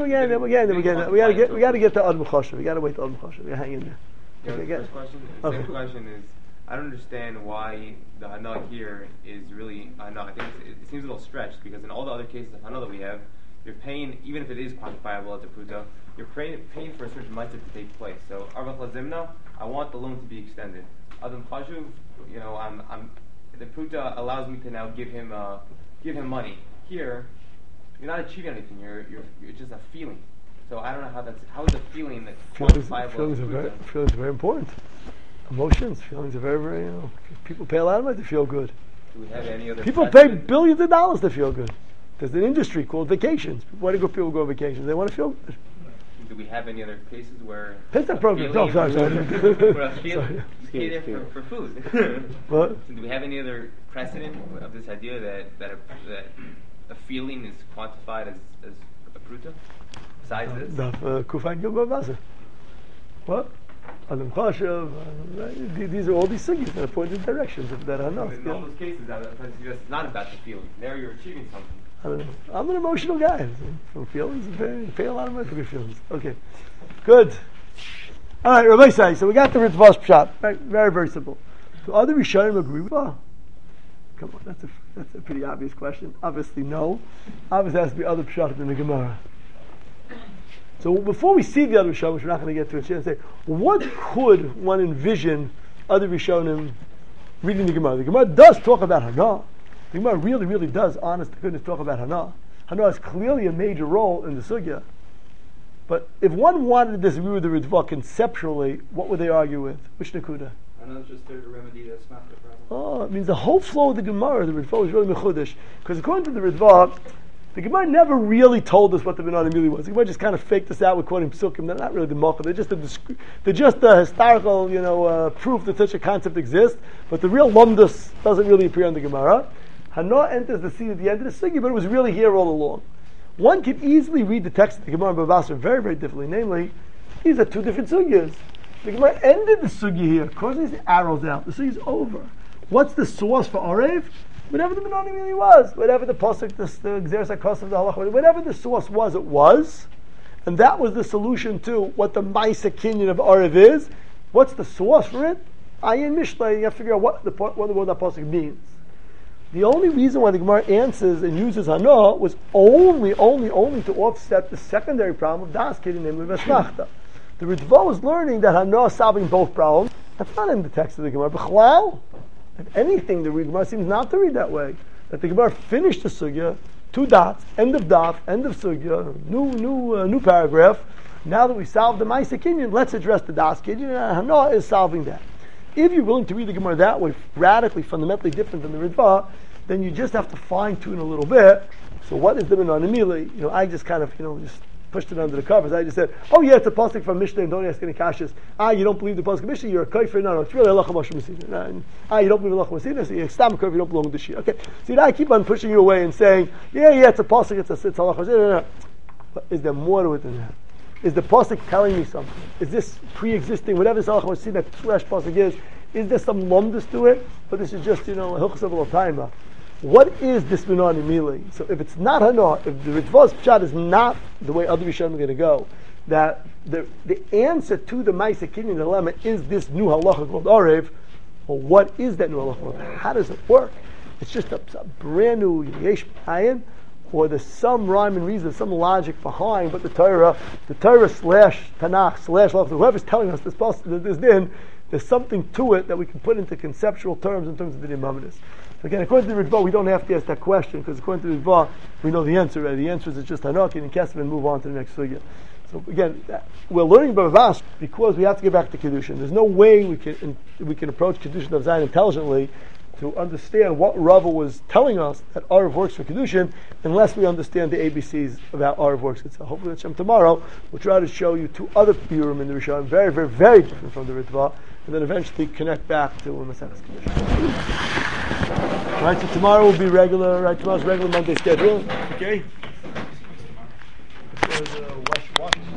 We got to get to Adam Choshev. We got to wait to Adam Choshev. We got to hang in there. The first question. The second question is, I don't understand why the hana here is really hana. I think it seems a little stretched because in all the other cases of hana that we have, you're paying, even if it is quantifiable as a pruta, you're paying for a certain mitzvah to take place. So Arba Chla Zimna, I want the loan to be extended. Adam Chashuv, the pruta allows me to now give him money. Here, you're not achieving anything. You're just a feeling. So I don't know how is a feeling that's quantifiable? Feelings are very important. Emotions, feelings are very, very, people pay a lot of money to feel good. Do we have any other people pay billions of dollars to feel good. There's an industry called vacations. Why do people go on vacations? They want to feel good. Do we have any other cases where Pesach program? Oh, sorry. for food. What? Do we have any other precedent of this idea that a feeling is quantified as a pruta? Besides this? Kufan Gilbert Vaser. What? Adam Chashav. These are all these sugis that are pointed in directions that are not. In all those cases, it's not about the feeling. There you're achieving something. I don't know. I'm an emotional guy. From feelings, pay a lot of money for good feelings. Okay. Good. All right, Rabbi Say. So we got the Ritva's Pshat. Right? Very, very simple. Do other Rishonim agree with that? Come on, that's a pretty obvious question. Obviously, no. Obviously, there has to be other Pshat in the Gemara. So before we see the other Rishonim, which we're not going to get to it, she's going to say, what could one envision other Rishonim reading the Gemara? The Gemara does talk about Hana. The Gemara really, really does, honest to goodness, talk about Hana. Hana is clearly a major role in the Sugya. But if one wanted to disagree with the Ritva conceptually, what would they argue with? Which Nakuda? Hana is just there to remedy that's not the problem. Oh, it means the whole flow of the Gemara, the Ritva, is really mechudesh. Because according to the Ritva, the Gemara never really told us what the Benan Amili was. The Gemara just kind of faked us out with quoting Psukim. They're not really the Malcha. They're just a historical, proof that such a concept exists. But the real Lumdus doesn't really appear in the Gemara. Hana enters the scene at the end of the Sugi, but it was really here all along. One can easily read the text of the Gemara and Bava Basra very, very differently. Namely, these are two different Sugyas. The Gemara ended the Sugi here, causing these arrows out. The Sugi is over. What's the source for Arev? Whatever the Benan really was, whatever the Pasuk, the Xeris HaKos of the Halacha, whatever the source was, it was. And that was the solution to what the Maisa Kinyan of Arev is. What's the source for it? Ayin Mishlei, you have to figure out what the word that Pasuk means. The only reason why the Gemara answers and uses Hana was only to offset the secondary problem of Das Kidin, namely Vesmachta. The Ritva was learning that Hana is solving both problems. That's not in the text of the Gemara. B'chlal, if anything, the Gemara seems not to read that way. That the Gemara finished the Sugya, 2 dots, end of daf, end of Sugya, new paragraph. Now that we solved the Maisa Kinyan, let's address the Das Kinyan, and Hana is solving that. If you're willing to read the Gemara that way, radically, fundamentally different than the Ritva, then you just have to fine-tune a little bit. So what is the Benan Amili? I just kind of, just pushed it under the covers. I just said, oh yeah, it's a pasuk from Mishnah, and don't ask any kashas. You don't believe the pasuk of Mishnah, you're a kafir. No, it's really halacha Moshe Messina. You don't believe halacha Messina, so you're a stam kafir, you don't belong to the Shia. Okay, see, I keep on pushing you away and saying, yeah, it's a pasuk, it's halacha Messina. No. But is there more to it than that? Is the pasuk telling me something? Is this pre-existing, whatever this halacha Messina slash pasuk is there some lumdus to it? But this is just, a hilchos of time. What is this Benan Amili? So if it's not Hana, if the Ritva's Pshat is not the way other Rishonim are going to go, that the answer to the Maisa Kinyan dilemma is this new halacha called Arev, well, what is that new halacha? How does it work? It's just a brand new Yesh Ayin, or there's some rhyme and reason, some logic behind, but the Torah slash Tanakh slash whoever's telling us this din there's something to it that we can put into conceptual terms in terms of the Maimonides. So again, according to the Ritva, we don't have to ask that question because according to the Ritva, we know the answer already. The answer is it's just Hanoki and Kesef and move on to the next figure. So again, we're learning Bavas because we have to get back to Kedushin. There's no way we can approach Kedushin of Zion intelligently to understand what Rava was telling us that Arav works for Kedushin unless we understand the ABCs of how Arav works. So hopefully Hashem tomorrow we'll try to show you two other Biurim in the Rishon, very, very, very different from the Ritva, and then eventually connect back to Maseches Kedushin. Right, so tomorrow will be regular, right, tomorrow's regular Monday schedule. Okay? West Watch.